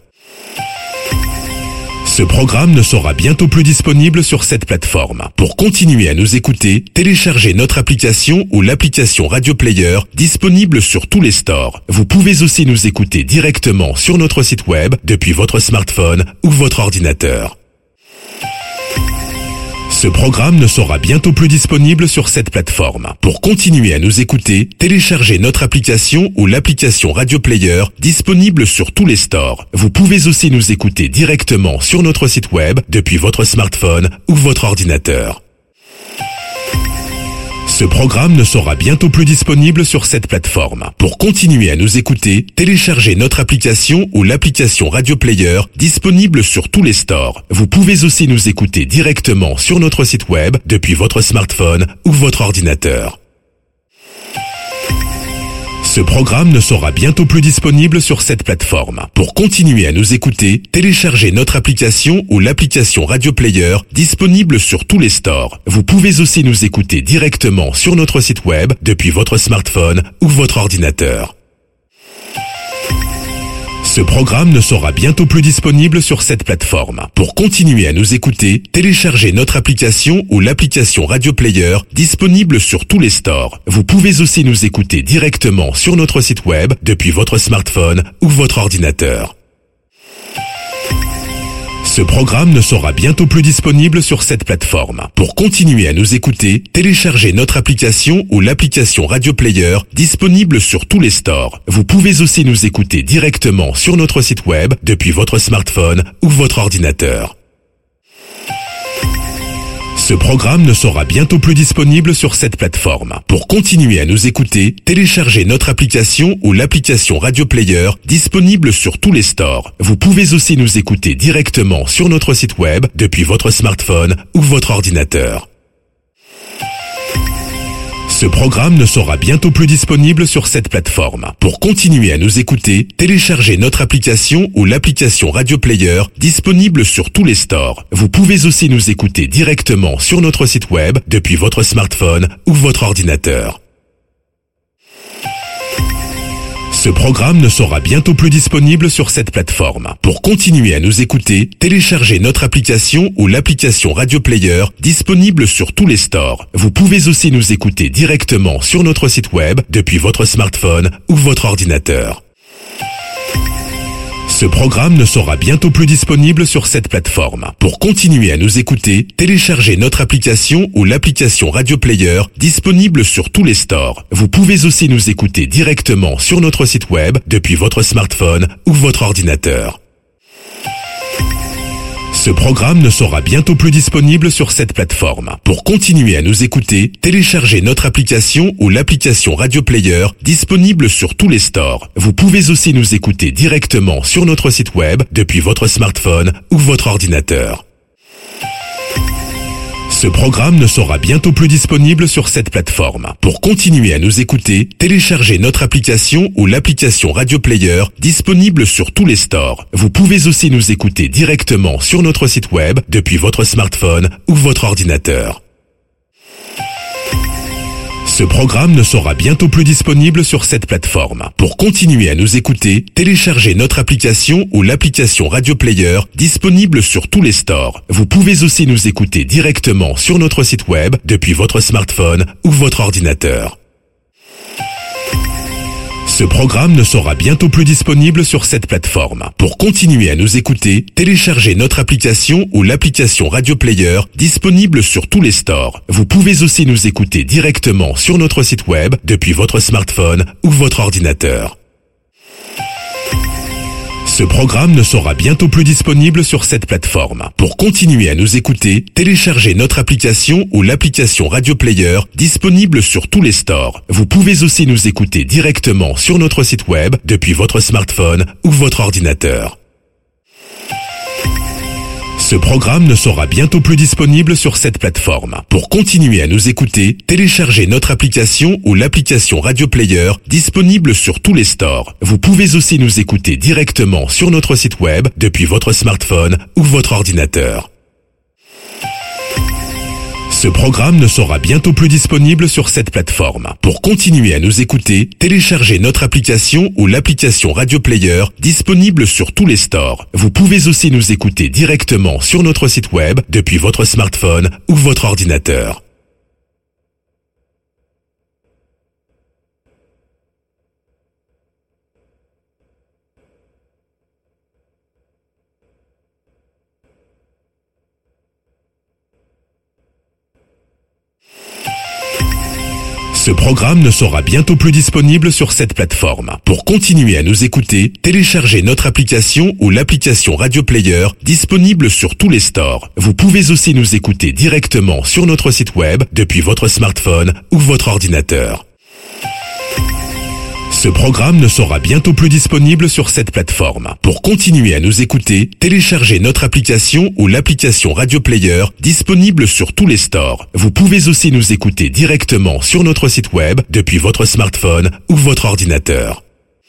Ce programme ne sera bientôt plus disponible sur cette plateforme. Pour continuer à nous écouter, téléchargez notre application ou l'application Radio Player disponible sur tous les stores. Vous pouvez aussi nous écouter directement sur notre site web depuis votre smartphone ou votre ordinateur. Ce programme ne sera bientôt plus disponible sur cette plateforme. Pour continuer à nous écouter, téléchargez notre application ou l'application Radio Player disponible sur tous les stores. Vous pouvez aussi nous écouter directement sur notre site web depuis votre smartphone ou votre ordinateur. Ce programme ne sera bientôt plus disponible sur cette plateforme. Pour continuer à nous écouter, téléchargez notre application ou l'application Radio Player disponible sur tous les stores. Vous pouvez aussi nous écouter directement sur notre site web depuis votre smartphone ou votre ordinateur. Ce programme ne sera bientôt plus disponible sur cette plateforme. Pour continuer à nous écouter, téléchargez notre application ou l'application Radio Player disponible sur tous les stores. Vous pouvez aussi nous écouter directement sur notre site web depuis votre smartphone ou votre ordinateur. Ce programme ne sera bientôt plus disponible sur cette plateforme. Pour continuer à nous écouter, téléchargez notre application ou l'application Radio Player disponible sur tous les stores. Vous pouvez aussi nous écouter directement sur notre site web depuis votre smartphone ou votre ordinateur. Ce programme ne sera bientôt plus disponible sur cette plateforme. Pour continuer à nous écouter, téléchargez notre application ou l'application Radio Player disponible sur tous les stores. Vous pouvez aussi nous écouter directement sur notre site web depuis votre smartphone ou votre ordinateur. Ce programme ne sera bientôt plus disponible sur cette plateforme. Pour continuer à nous écouter, téléchargez notre application ou l'application Radio Player disponible sur tous les stores. Vous pouvez aussi nous écouter directement sur notre site web depuis votre smartphone ou votre ordinateur. Ce programme ne sera bientôt plus disponible sur cette plateforme. Pour continuer à nous écouter, téléchargez notre application ou l'application Radio Player disponible sur tous les stores. Vous pouvez aussi nous écouter directement sur notre site web depuis votre smartphone ou votre ordinateur. Ce programme ne sera bientôt plus disponible sur cette plateforme. Pour continuer à nous écouter, téléchargez notre application ou l'application Radio Player disponible sur tous les stores. Vous pouvez aussi nous écouter directement sur notre site web depuis votre smartphone ou votre ordinateur. Ce programme ne sera bientôt plus disponible sur cette plateforme. Pour continuer à nous écouter, téléchargez notre application ou l'application Radio Player disponible sur tous les stores. Vous pouvez aussi nous écouter directement sur notre site web depuis votre smartphone ou votre ordinateur. Ce programme ne sera bientôt plus disponible sur cette plateforme. Pour continuer à nous écouter, téléchargez notre application ou l'application Radio Player disponible sur tous les stores. Vous pouvez aussi nous écouter directement sur notre site web depuis votre smartphone ou votre ordinateur. Ce programme ne sera bientôt plus disponible sur cette plateforme. Pour continuer à nous écouter, téléchargez notre application ou l'application Radio Player disponible sur tous les stores. Vous pouvez aussi nous écouter directement sur notre site web depuis votre smartphone ou votre ordinateur. Ce programme ne sera bientôt plus disponible sur cette plateforme. Pour continuer à nous écouter, téléchargez notre application ou l'application Radio Player disponible sur tous les stores. Vous pouvez aussi nous écouter directement sur notre site web depuis votre smartphone ou votre ordinateur. Ce programme ne sera bientôt plus disponible sur cette plateforme. Pour continuer à nous écouter, téléchargez notre application ou l'application Radio Player disponible sur tous les stores. Vous pouvez aussi nous écouter directement sur notre site web depuis votre smartphone ou votre ordinateur. Ce programme ne sera bientôt plus disponible sur cette plateforme. Pour continuer à nous écouter, téléchargez notre application ou l'application Radio Player disponible sur tous les stores. Vous pouvez aussi nous écouter directement sur notre site web depuis votre smartphone ou votre ordinateur. Ce programme ne sera bientôt plus disponible sur cette plateforme. Pour continuer à nous écouter, téléchargez notre application ou l'application Radio Player disponible sur tous les stores. Vous pouvez aussi nous écouter directement sur notre site web depuis votre smartphone ou votre ordinateur. Ce programme ne sera bientôt plus disponible sur cette plateforme. Pour continuer à nous écouter, téléchargez notre application ou l'application Radio Player disponible sur tous les stores. Vous pouvez aussi nous écouter directement sur notre site web depuis votre smartphone ou votre ordinateur. Ce programme ne sera bientôt plus disponible sur cette plateforme. Pour continuer à nous écouter, téléchargez notre application ou l'application Radio Player disponible sur tous les stores. Vous pouvez aussi nous écouter directement sur notre site web depuis votre smartphone ou votre ordinateur. Ce programme ne sera bientôt plus disponible sur cette plateforme. Pour continuer à nous écouter, téléchargez notre application ou l'application Radio Player disponible sur tous les stores. Vous pouvez aussi nous écouter directement sur notre site web depuis votre smartphone ou votre ordinateur.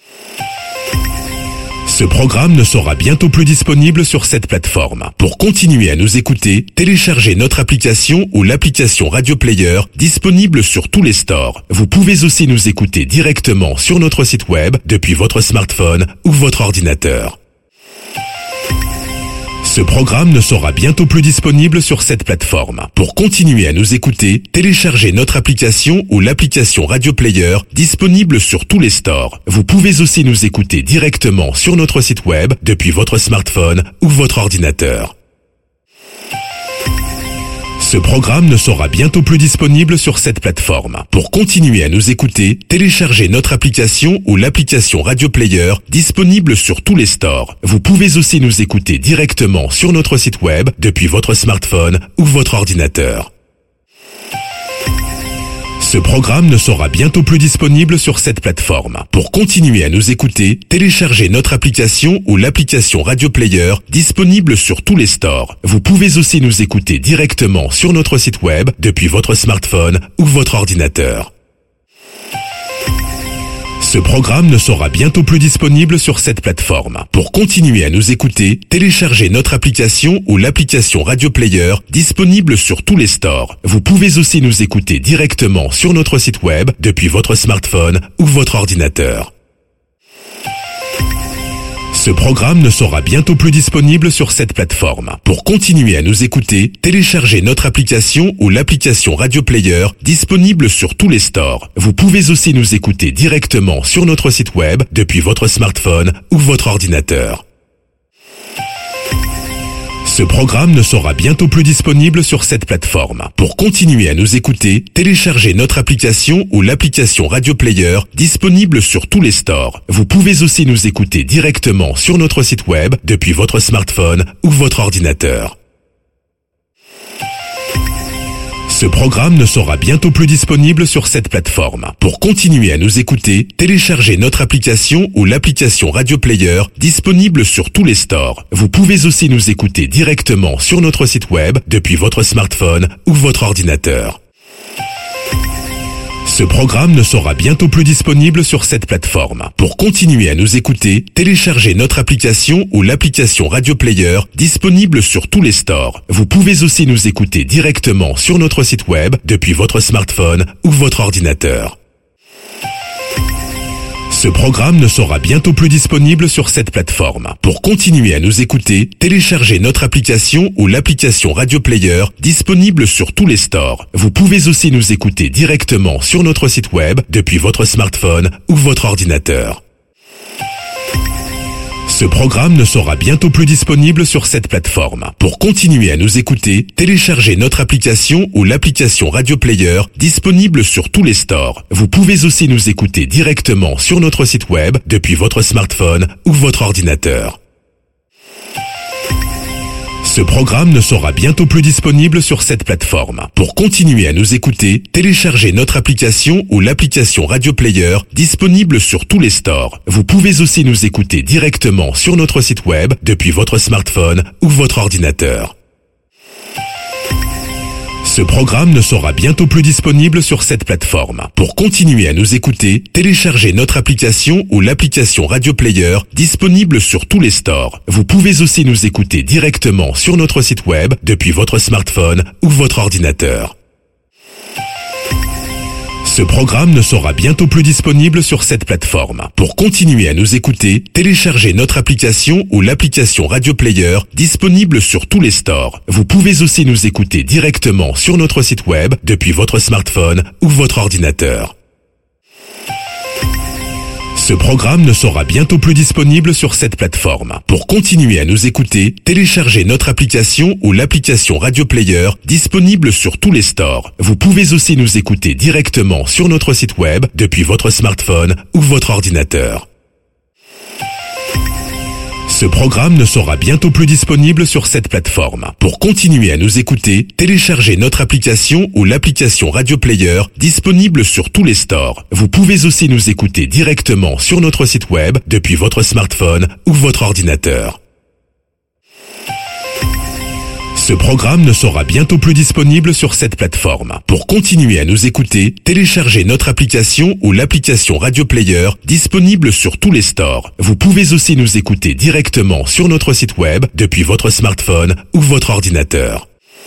Ce programme ne sera bientôt plus disponible sur cette plateforme. Pour continuer à nous écouter, téléchargez notre application ou l'application Radio Player disponible sur tous les stores. Vous pouvez aussi nous écouter directement sur notre site web depuis votre smartphone ou votre ordinateur. Ce programme ne sera bientôt plus disponible sur cette plateforme. Pour continuer à nous écouter, téléchargez notre application ou l'application Radio Player disponible sur tous les stores. Vous pouvez aussi nous écouter directement sur notre site web depuis votre smartphone ou votre ordinateur. Ce programme ne sera bientôt plus disponible sur cette plateforme. Pour continuer à nous écouter, téléchargez notre application ou l'application Radio Player disponible sur tous les stores. Vous pouvez aussi nous écouter directement sur notre site web depuis votre smartphone ou votre ordinateur. Ce programme ne sera bientôt plus disponible sur cette plateforme. Pour continuer à nous écouter, téléchargez notre application ou l'application Radio Player disponible sur tous les stores. Vous pouvez aussi nous écouter directement sur notre site web depuis votre smartphone ou votre ordinateur. Ce programme ne sera bientôt plus disponible sur cette plateforme. Pour continuer à nous écouter, téléchargez notre application ou l'application Radio Player disponible sur tous les stores. Vous pouvez aussi nous écouter directement sur notre site web depuis votre smartphone ou votre ordinateur. Ce programme ne sera bientôt plus disponible sur cette plateforme. Pour continuer à nous écouter, téléchargez notre application ou l'application Radio Player disponible sur tous les stores. Vous pouvez aussi nous écouter directement sur notre site web depuis votre smartphone ou votre ordinateur. Ce programme ne sera bientôt plus disponible sur cette plateforme. Pour continuer à nous écouter, téléchargez notre application ou l'application Radio Player disponible sur tous les stores. Vous pouvez aussi nous écouter directement sur notre site web depuis votre smartphone ou votre ordinateur. Ce programme ne sera bientôt plus disponible sur cette plateforme. Pour continuer à nous écouter, téléchargez notre application ou l'application Radio Player disponible sur tous les stores. Vous pouvez aussi nous écouter directement sur notre site web depuis votre smartphone ou votre ordinateur. Ce programme ne sera bientôt plus disponible sur cette plateforme. Pour continuer à nous écouter, téléchargez notre application ou l'application Radio Player disponible sur tous les stores. Vous pouvez aussi nous écouter directement sur notre site web depuis votre smartphone ou votre ordinateur. Ce programme ne sera bientôt plus disponible sur cette plateforme. Pour continuer à nous écouter, téléchargez notre application ou l'application Radio Player disponible sur tous les stores. Vous pouvez aussi nous écouter directement sur notre site web depuis votre smartphone ou votre ordinateur. Ce programme ne sera bientôt plus disponible sur cette plateforme. Pour continuer à nous écouter, téléchargez notre application ou l'application Radio Player disponible sur tous les stores. Vous pouvez aussi nous écouter directement sur notre site web depuis votre smartphone ou votre ordinateur. Ce programme ne sera bientôt plus disponible sur cette plateforme. Pour continuer à nous écouter, téléchargez notre application ou l'application Radio Player disponible sur tous les stores. Vous pouvez aussi nous écouter directement sur notre site web depuis votre smartphone ou votre ordinateur. Ce programme ne sera bientôt plus disponible sur cette plateforme. Pour continuer à nous écouter, téléchargez notre application ou l'application Radio Player disponible sur tous les stores. Vous pouvez aussi nous écouter directement sur notre site web depuis votre smartphone ou votre ordinateur. Ce programme ne sera bientôt plus disponible sur cette plateforme. Pour continuer à nous écouter, téléchargez notre application ou l'application Radio Player disponible sur tous les stores. Vous pouvez aussi nous écouter directement sur notre site web depuis votre smartphone ou votre ordinateur. Ce programme ne sera bientôt plus disponible sur cette plateforme. Pour continuer à nous écouter, téléchargez notre application ou l'application Radio Player disponible sur tous les stores. Vous pouvez aussi nous écouter directement sur notre site web depuis votre smartphone ou votre ordinateur. Ce programme ne sera bientôt plus disponible sur cette plateforme. Pour continuer à nous écouter, téléchargez notre application ou l'application Radio Player disponible sur tous les stores. Vous pouvez aussi nous écouter directement sur notre site web depuis votre smartphone ou votre ordinateur. Ce programme ne sera bientôt plus disponible sur cette plateforme. Pour continuer à nous écouter, téléchargez notre application ou l'application Radio Player disponible sur tous les stores. Vous pouvez aussi nous écouter directement sur notre site web depuis votre smartphone ou votre ordinateur.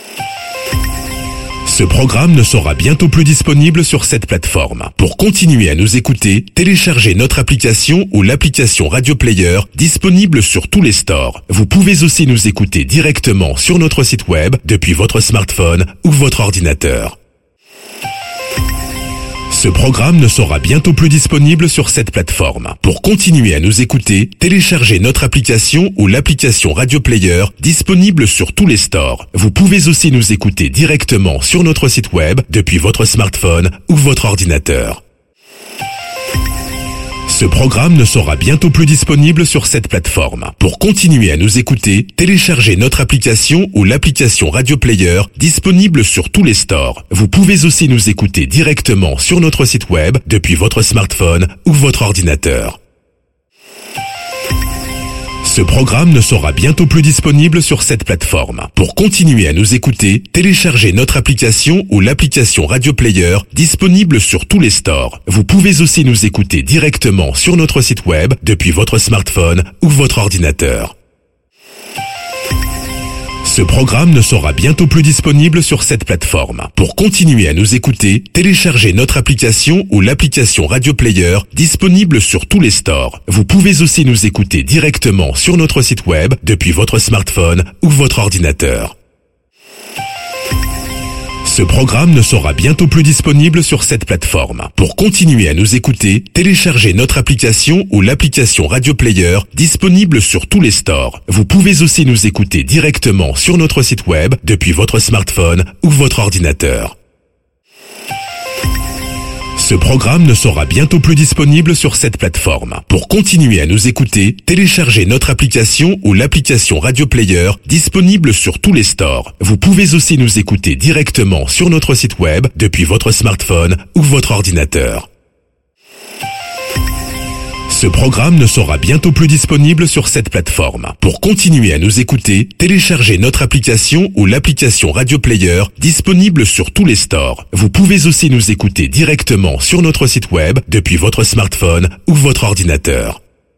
Ce programme ne sera bientôt plus disponible sur cette plateforme. Pour continuer à nous écouter, téléchargez notre application ou l'application Radio Player disponible sur tous les stores. Vous pouvez aussi nous écouter directement sur notre site web depuis votre smartphone ou votre ordinateur. Ce programme ne sera bientôt plus disponible sur cette plateforme. Pour continuer à nous écouter, téléchargez notre application ou l'application Radio Player disponible sur tous les stores. Vous pouvez aussi nous écouter directement sur notre site web depuis votre smartphone ou votre ordinateur. Ce programme ne sera bientôt plus disponible sur cette plateforme. Pour continuer à nous écouter, téléchargez notre application ou l'application Radio Player disponible sur tous les stores. Vous pouvez aussi nous écouter directement sur notre site web depuis votre smartphone ou votre ordinateur. Ce programme ne sera bientôt plus disponible sur cette plateforme. Pour continuer à nous écouter, téléchargez notre application ou l'application Radio Player disponible sur tous les stores. Vous pouvez aussi nous écouter directement sur notre site web depuis votre smartphone ou votre ordinateur. Ce programme ne sera bientôt plus disponible sur cette plateforme. Pour continuer à nous écouter, téléchargez notre application ou l'application Radio Player disponible sur tous les stores. Vous pouvez aussi nous écouter directement sur notre site web depuis votre smartphone ou votre ordinateur. Ce programme ne sera bientôt plus disponible sur cette plateforme. Pour continuer à nous écouter, téléchargez notre application ou l'application Radio Player disponible sur tous les stores. Vous pouvez aussi nous écouter directement sur notre site web depuis votre smartphone ou votre ordinateur. Ce programme ne sera bientôt plus disponible sur cette plateforme. Pour continuer à nous écouter, téléchargez notre application ou l'application Radio Player disponible sur tous les stores. Vous pouvez aussi nous écouter directement sur notre site web depuis votre smartphone ou votre ordinateur. Ce programme ne sera bientôt plus disponible sur cette plateforme. Pour continuer à nous écouter, téléchargez notre application ou l'application Radio Player disponible sur tous les stores. Vous pouvez aussi nous écouter directement sur notre site web depuis votre smartphone ou votre ordinateur.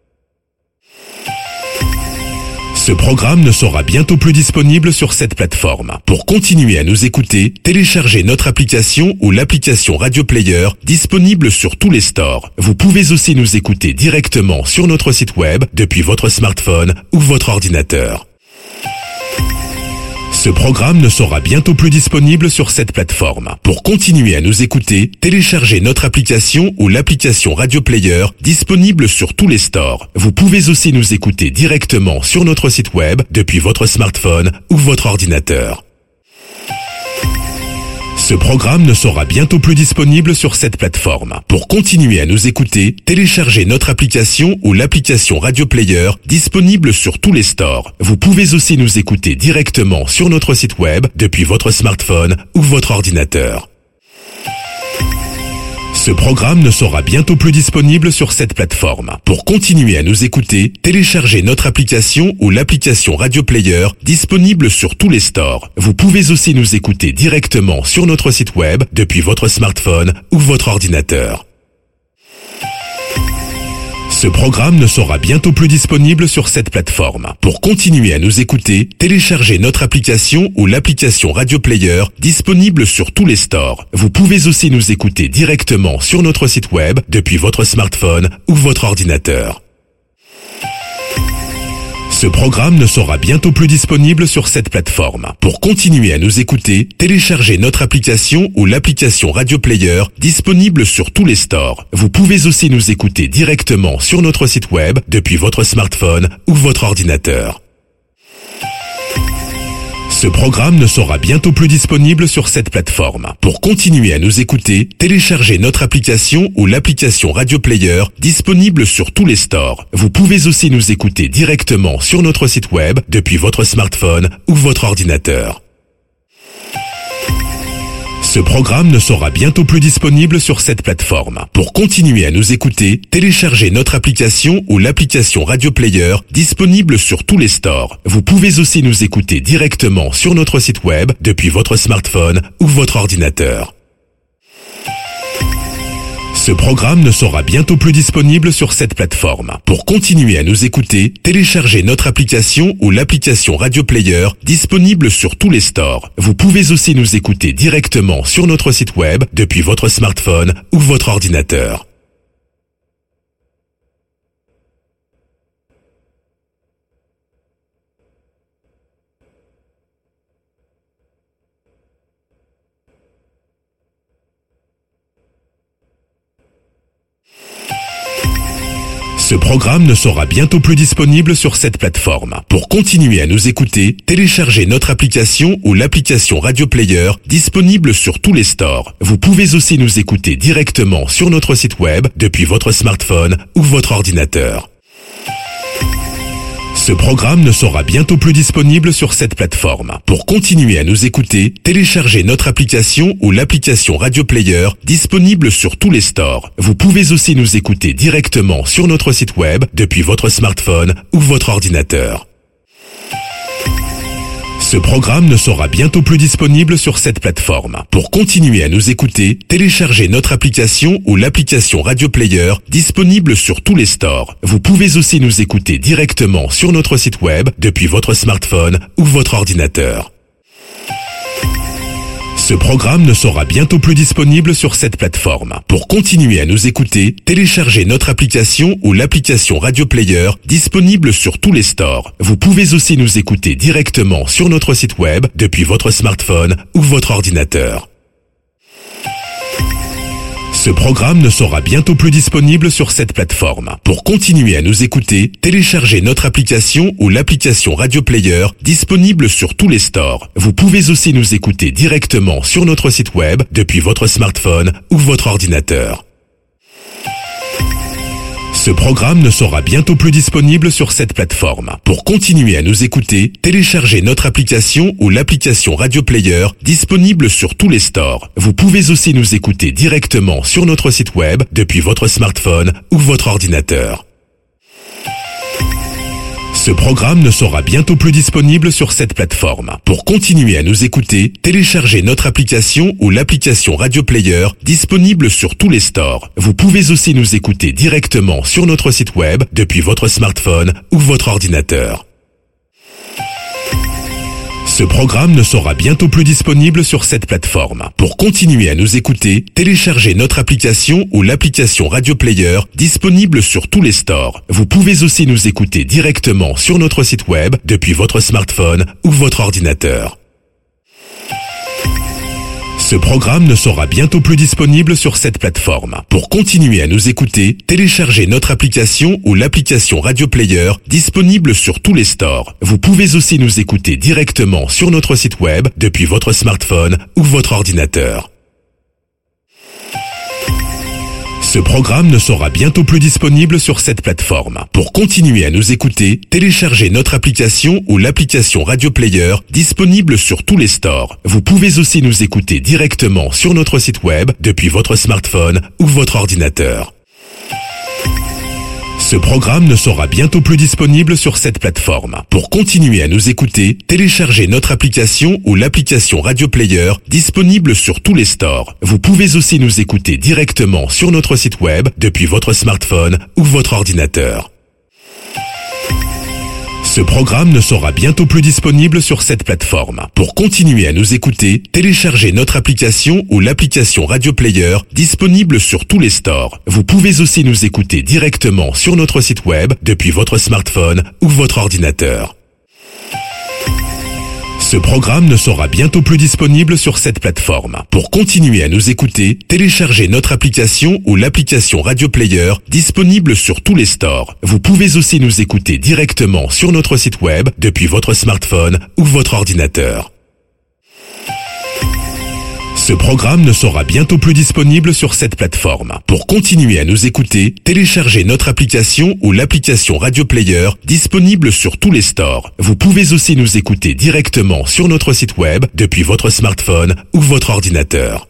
Ce programme ne sera bientôt plus disponible sur cette plateforme. Pour continuer à nous écouter, téléchargez notre application ou l'application Radio Player disponible sur tous les stores. Vous pouvez aussi nous écouter directement sur notre site web depuis votre smartphone ou votre ordinateur. Ce programme ne sera bientôt plus disponible sur cette plateforme. Pour continuer à nous écouter, téléchargez notre application ou l'application Radio Player disponible sur tous les stores. Vous pouvez aussi nous écouter directement sur notre site web depuis votre smartphone ou votre ordinateur. Ce programme ne sera bientôt plus disponible sur cette plateforme. Pour continuer à nous écouter, téléchargez notre application ou l'application Radio Player disponible sur tous les stores. Vous pouvez aussi nous écouter directement sur notre site web depuis votre smartphone ou votre ordinateur. Ce programme ne sera bientôt plus disponible sur cette plateforme. Pour continuer à nous écouter, téléchargez notre application ou l'application Radio Player disponible sur tous les stores. Vous pouvez aussi nous écouter directement sur notre site web depuis votre smartphone ou votre ordinateur. Ce programme ne sera bientôt plus disponible sur cette plateforme. Pour continuer à nous écouter, téléchargez notre application ou l'application Radio Player disponible sur tous les stores. Vous pouvez aussi nous écouter directement sur notre site web depuis votre smartphone ou votre ordinateur. Ce programme ne sera bientôt plus disponible sur cette plateforme. Pour continuer à nous écouter, téléchargez notre application ou l'application Radio Player disponible sur tous les stores. Vous pouvez aussi nous écouter directement sur notre site web depuis votre smartphone ou votre ordinateur. Ce programme ne sera bientôt plus disponible sur cette plateforme. Pour continuer à nous écouter, téléchargez notre application ou l'application Radio Player disponible sur tous les stores. Vous pouvez aussi nous écouter directement sur notre site web depuis votre smartphone ou votre ordinateur. Ce programme ne sera bientôt plus disponible sur cette plateforme. Pour continuer à nous écouter, téléchargez notre application ou l'application Radio Player disponible sur tous les stores. Vous pouvez aussi nous écouter directement sur notre site web depuis votre smartphone ou votre ordinateur. Ce programme ne sera bientôt plus disponible sur cette plateforme. Pour continuer à nous écouter, téléchargez notre application ou l'application Radio Player disponible sur tous les stores. Vous pouvez aussi nous écouter directement sur notre site web depuis votre smartphone ou votre ordinateur. Ce programme ne sera bientôt plus disponible sur cette plateforme. Pour continuer à nous écouter, téléchargez notre application ou l'application Radio Player disponible sur tous les stores. Vous pouvez aussi nous écouter directement sur notre site web depuis votre smartphone ou votre ordinateur. Ce programme ne sera bientôt plus disponible sur cette plateforme. Pour continuer à nous écouter, téléchargez notre application ou l'application Radio Player disponible sur tous les stores. Vous pouvez aussi nous écouter directement sur notre site web depuis votre smartphone ou votre ordinateur. Ce programme ne sera bientôt plus disponible sur cette plateforme. Pour continuer à nous écouter, téléchargez notre application ou l'application Radio Player disponible sur tous les stores. Vous pouvez aussi nous écouter directement sur notre site web depuis votre smartphone ou votre ordinateur. Ce programme ne sera bientôt plus disponible sur cette plateforme. Pour continuer à nous écouter, téléchargez notre application ou l'application Radio Player disponible sur tous les stores. Vous pouvez aussi nous écouter directement sur notre site web depuis votre smartphone ou votre ordinateur. Ce programme ne sera bientôt plus disponible sur cette plateforme. Pour continuer à nous écouter, téléchargez notre application ou l'application Radio Player disponible sur tous les stores. Vous pouvez aussi nous écouter directement sur notre site web depuis votre smartphone ou votre ordinateur. Ce programme ne sera bientôt plus disponible sur cette plateforme. Pour continuer à nous écouter, téléchargez notre application ou l'application Radio Player disponible sur tous les stores. Vous pouvez aussi nous écouter directement sur notre site web depuis votre smartphone ou votre ordinateur. Ce programme ne sera bientôt plus disponible sur cette plateforme. Pour continuer à nous écouter, téléchargez notre application ou l'application Radio Player disponible sur tous les stores. Vous pouvez aussi nous écouter directement sur notre site web depuis votre smartphone ou votre ordinateur. Ce programme ne sera bientôt plus disponible sur cette plateforme. Pour continuer à nous écouter, téléchargez notre application ou l'application Radio Player disponible sur tous les stores. Vous pouvez aussi nous écouter directement sur notre site web depuis votre smartphone ou votre ordinateur. Ce programme ne sera bientôt plus disponible sur cette plateforme. Pour continuer à nous écouter, téléchargez notre application ou l'application Radio Player disponible sur tous les stores. Vous pouvez aussi nous écouter directement sur notre site web depuis votre smartphone ou votre ordinateur. Ce programme ne sera bientôt plus disponible sur cette plateforme. Pour continuer à nous écouter, téléchargez notre application ou l'application Radio Player disponible sur tous les stores. Vous pouvez aussi nous écouter directement sur notre site web depuis votre smartphone ou votre ordinateur. Ce programme ne sera bientôt plus disponible sur cette plateforme. Pour continuer à nous écouter, téléchargez notre application ou l'application Radio Player disponible sur tous les stores. Vous pouvez aussi nous écouter directement sur notre site web depuis votre smartphone ou votre ordinateur. Ce programme ne sera bientôt plus disponible sur cette plateforme. Pour continuer à nous écouter, téléchargez notre application ou l'application Radio Player disponible sur tous les stores. Vous pouvez aussi nous écouter directement sur notre site web depuis votre smartphone ou votre ordinateur. Ce programme ne sera bientôt plus disponible sur cette plateforme. Pour continuer à nous écouter, téléchargez notre application ou l'application Radio Player disponible sur tous les stores. Vous pouvez aussi nous écouter directement sur notre site web depuis votre smartphone ou votre ordinateur. Ce programme ne sera bientôt plus disponible sur cette plateforme. Pour continuer à nous écouter, téléchargez notre application ou l'application Radio Player disponible sur tous les stores. Vous pouvez aussi nous écouter directement sur notre site web depuis votre smartphone ou votre ordinateur.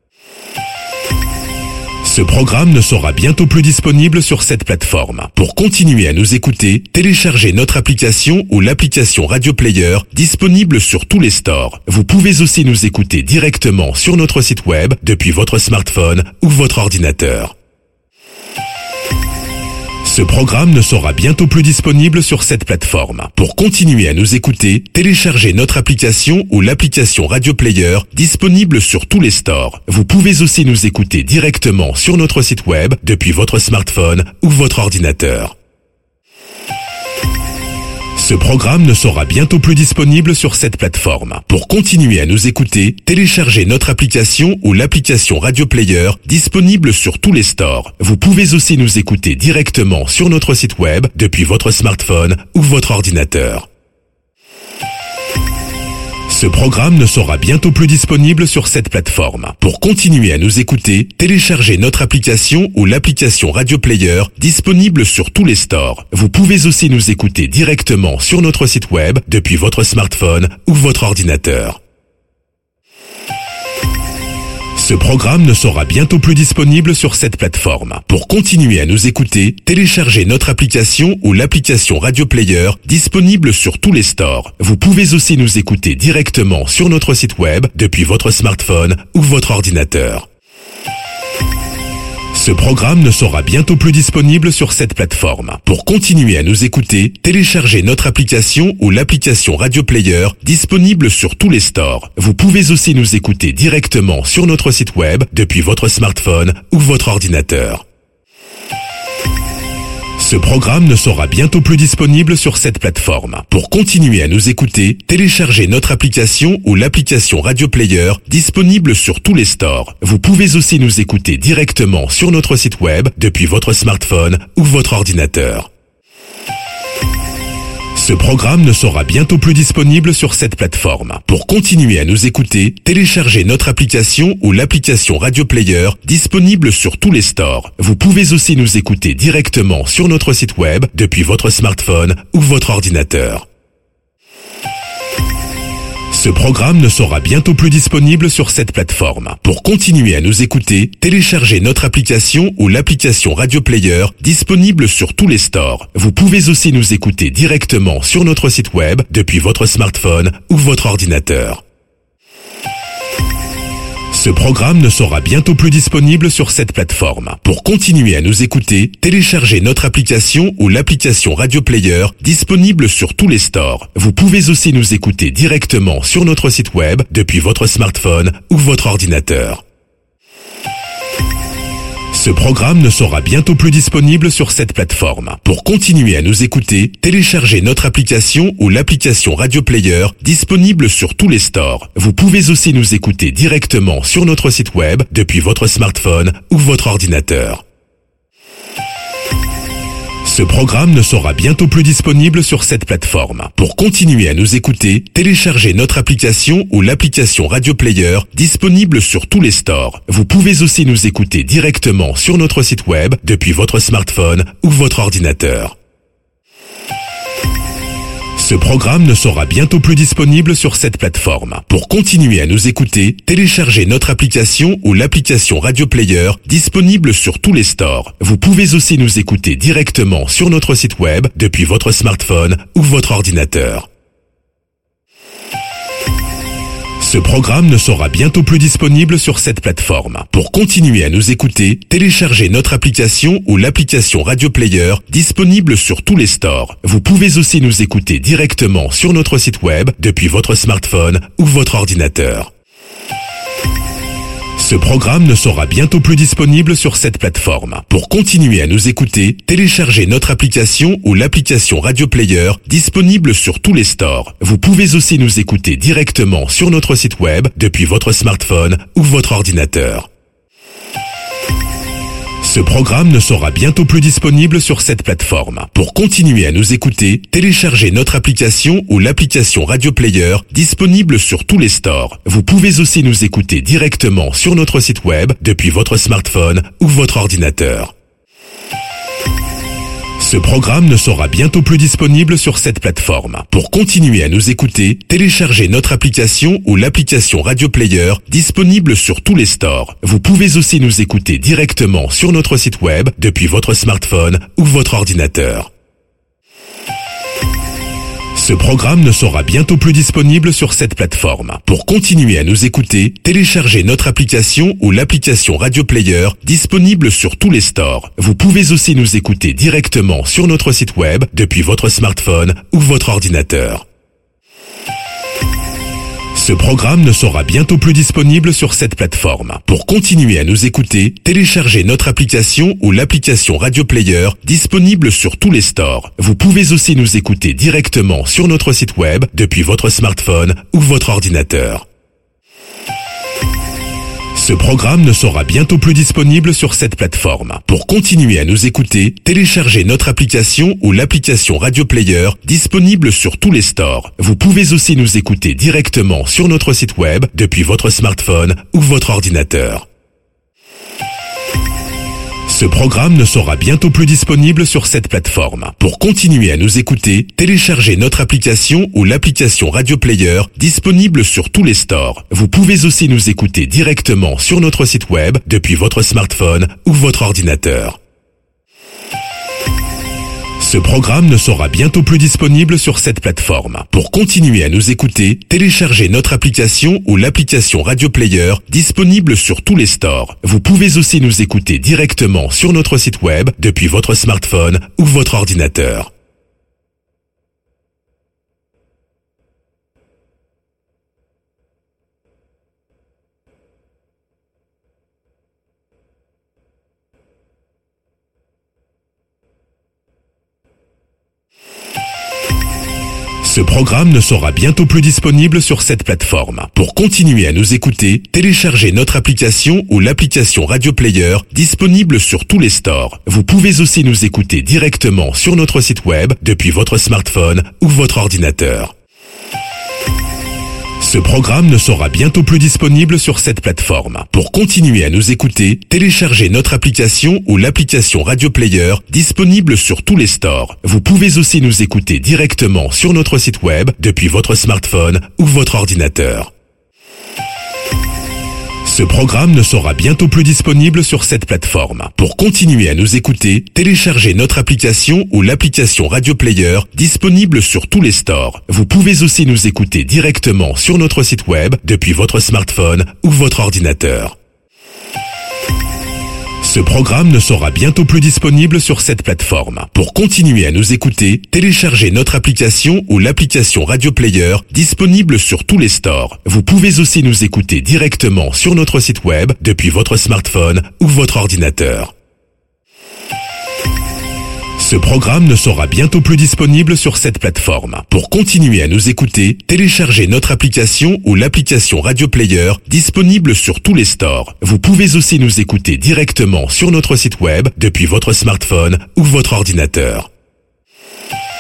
Ce programme ne sera bientôt plus disponible sur cette plateforme. Pour continuer à nous écouter, téléchargez notre application ou l'application Radio Player disponible sur tous les stores. Vous pouvez aussi nous écouter directement sur notre site web depuis votre smartphone ou votre ordinateur. Ce programme ne sera bientôt plus disponible sur cette plateforme. Pour continuer à nous écouter, téléchargez notre application ou l'application Radio Player disponible sur tous les stores. Vous pouvez aussi nous écouter directement sur notre site web depuis votre smartphone ou votre ordinateur. Ce programme ne sera bientôt plus disponible sur cette plateforme. Pour continuer à nous écouter, téléchargez notre application ou l'application Radio Player disponible sur tous les stores. Vous pouvez aussi nous écouter directement sur notre site web depuis votre smartphone ou votre ordinateur. Ce programme ne sera bientôt plus disponible sur cette plateforme. Pour continuer à nous écouter, téléchargez notre application ou l'application Radio Player disponible sur tous les stores. Vous pouvez aussi nous écouter directement sur notre site web depuis votre smartphone ou votre ordinateur. Ce programme ne sera bientôt plus disponible sur cette plateforme. Pour continuer à nous écouter, téléchargez notre application ou l'application Radio Player disponible sur tous les stores. Vous pouvez aussi nous écouter directement sur notre site web depuis votre smartphone ou votre ordinateur. Ce programme ne sera bientôt plus disponible sur cette plateforme. Pour continuer à nous écouter, téléchargez notre application ou l'application Radio Player disponible sur tous les stores. Vous pouvez aussi nous écouter directement sur notre site web depuis votre smartphone ou votre ordinateur. Ce programme ne sera bientôt plus disponible sur cette plateforme. Pour continuer à nous écouter, téléchargez notre application ou l'application Radio Player disponible sur tous les stores. Vous pouvez aussi nous écouter directement sur notre site web depuis votre smartphone ou votre ordinateur. Ce programme ne sera bientôt plus disponible sur cette plateforme. Pour continuer à nous écouter, téléchargez notre application ou l'application Radio Player disponible sur tous les stores. Vous pouvez aussi nous écouter directement sur notre site web depuis votre smartphone ou votre ordinateur. Ce programme ne sera bientôt plus disponible sur cette plateforme. Pour continuer à nous écouter, téléchargez notre application ou l'application Radio Player disponible sur tous les stores. Vous pouvez aussi nous écouter directement sur notre site web depuis votre smartphone ou votre ordinateur. Ce programme ne sera bientôt plus disponible sur cette plateforme. Pour continuer à nous écouter, téléchargez notre application ou l'application Radio Player disponible sur tous les stores. Vous pouvez aussi nous écouter directement sur notre site web depuis votre smartphone ou votre ordinateur. Ce programme ne sera bientôt plus disponible sur cette plateforme. Pour continuer à nous écouter, téléchargez notre application ou l'application Radio Player disponible sur tous les stores. Vous pouvez aussi nous écouter directement sur notre site web depuis votre smartphone ou votre ordinateur. Ce programme ne sera bientôt plus disponible sur cette plateforme. Pour continuer à nous écouter, téléchargez notre application ou l'application Radio Player disponible sur tous les stores. Vous pouvez aussi nous écouter directement sur notre site web depuis votre smartphone ou votre ordinateur. Ce programme ne sera bientôt plus disponible sur cette plateforme. Pour continuer à nous écouter, téléchargez notre application ou l'application Radio Player disponible sur tous les stores. Vous pouvez aussi nous écouter directement sur notre site web depuis votre smartphone ou votre ordinateur. Ce programme ne sera bientôt plus disponible sur cette plateforme. Pour continuer à nous écouter, téléchargez notre application ou l'application Radio Player disponible sur tous les stores. Vous pouvez aussi nous écouter directement sur notre site web depuis votre smartphone ou votre ordinateur. Ce programme ne sera bientôt plus disponible sur cette plateforme. Pour continuer à nous écouter, téléchargez notre application ou l'application Radio Player disponible sur tous les stores. Vous pouvez aussi nous écouter directement sur notre site web depuis votre smartphone ou votre ordinateur. Ce programme ne sera bientôt plus disponible sur cette plateforme. Pour continuer à nous écouter, téléchargez notre application ou l'application Radio Player disponible sur tous les stores. Vous pouvez aussi nous écouter directement sur notre site web depuis votre smartphone ou votre ordinateur. Ce programme ne sera bientôt plus disponible sur cette plateforme. Pour continuer à nous écouter, téléchargez notre application ou l'application Radio Player disponible sur tous les stores. Vous pouvez aussi nous écouter directement sur notre site web depuis votre smartphone ou votre ordinateur. Ce programme ne sera bientôt plus disponible sur cette plateforme. Pour continuer à nous écouter, téléchargez notre application ou l'application Radio Player disponible sur tous les stores. Vous pouvez aussi nous écouter directement sur notre site web depuis votre smartphone ou votre ordinateur. Ce programme ne sera bientôt plus disponible sur cette plateforme. Pour continuer à nous écouter, téléchargez notre application ou l'application Radio Player disponible sur tous les stores. Vous pouvez aussi nous écouter directement sur notre site web depuis votre smartphone ou votre ordinateur. Ce programme ne sera bientôt plus disponible sur cette plateforme. Pour continuer à nous écouter, téléchargez notre application ou l'application Radio Player disponible sur tous les stores. Vous pouvez aussi nous écouter directement sur notre site web depuis votre smartphone ou votre ordinateur. Ce programme ne sera bientôt plus disponible sur cette plateforme. Pour continuer à nous écouter, téléchargez notre application ou l'application Radio Player disponible sur tous les stores. Vous pouvez aussi nous écouter directement sur notre site web depuis votre smartphone ou votre ordinateur. Ce programme ne sera bientôt plus disponible sur cette plateforme. Pour continuer à nous écouter, téléchargez notre application ou l'application Radio Player disponible sur tous les stores. Vous pouvez aussi nous écouter directement sur notre site web depuis votre smartphone ou votre ordinateur. Ce programme ne sera bientôt plus disponible sur cette plateforme. Pour continuer à nous écouter, téléchargez notre application ou l'application Radio Player disponible sur tous les stores. Vous pouvez aussi nous écouter directement sur notre site web depuis votre smartphone ou votre ordinateur. Ce programme ne sera bientôt plus disponible sur cette plateforme. Pour continuer à nous écouter, téléchargez notre application ou l'application Radio Player disponible sur tous les stores. Vous pouvez aussi nous écouter directement sur notre site web depuis votre smartphone ou votre ordinateur. Ce programme ne sera bientôt plus disponible sur cette plateforme. Pour continuer à nous écouter, téléchargez notre application ou l'application Radio Player disponible sur tous les stores. Vous pouvez aussi nous écouter directement sur notre site web depuis votre smartphone ou votre ordinateur. Ce programme ne sera bientôt plus disponible sur cette plateforme. Pour continuer à nous écouter, téléchargez notre application ou l'application Radio Player disponible sur tous les stores. Vous pouvez aussi nous écouter directement sur notre site web depuis votre smartphone ou votre ordinateur. Ce programme ne sera bientôt plus disponible sur cette plateforme. Pour continuer à nous écouter, téléchargez notre application ou l'application Radio Player disponible sur tous les stores. Vous pouvez aussi nous écouter directement sur notre site web depuis votre smartphone ou votre ordinateur.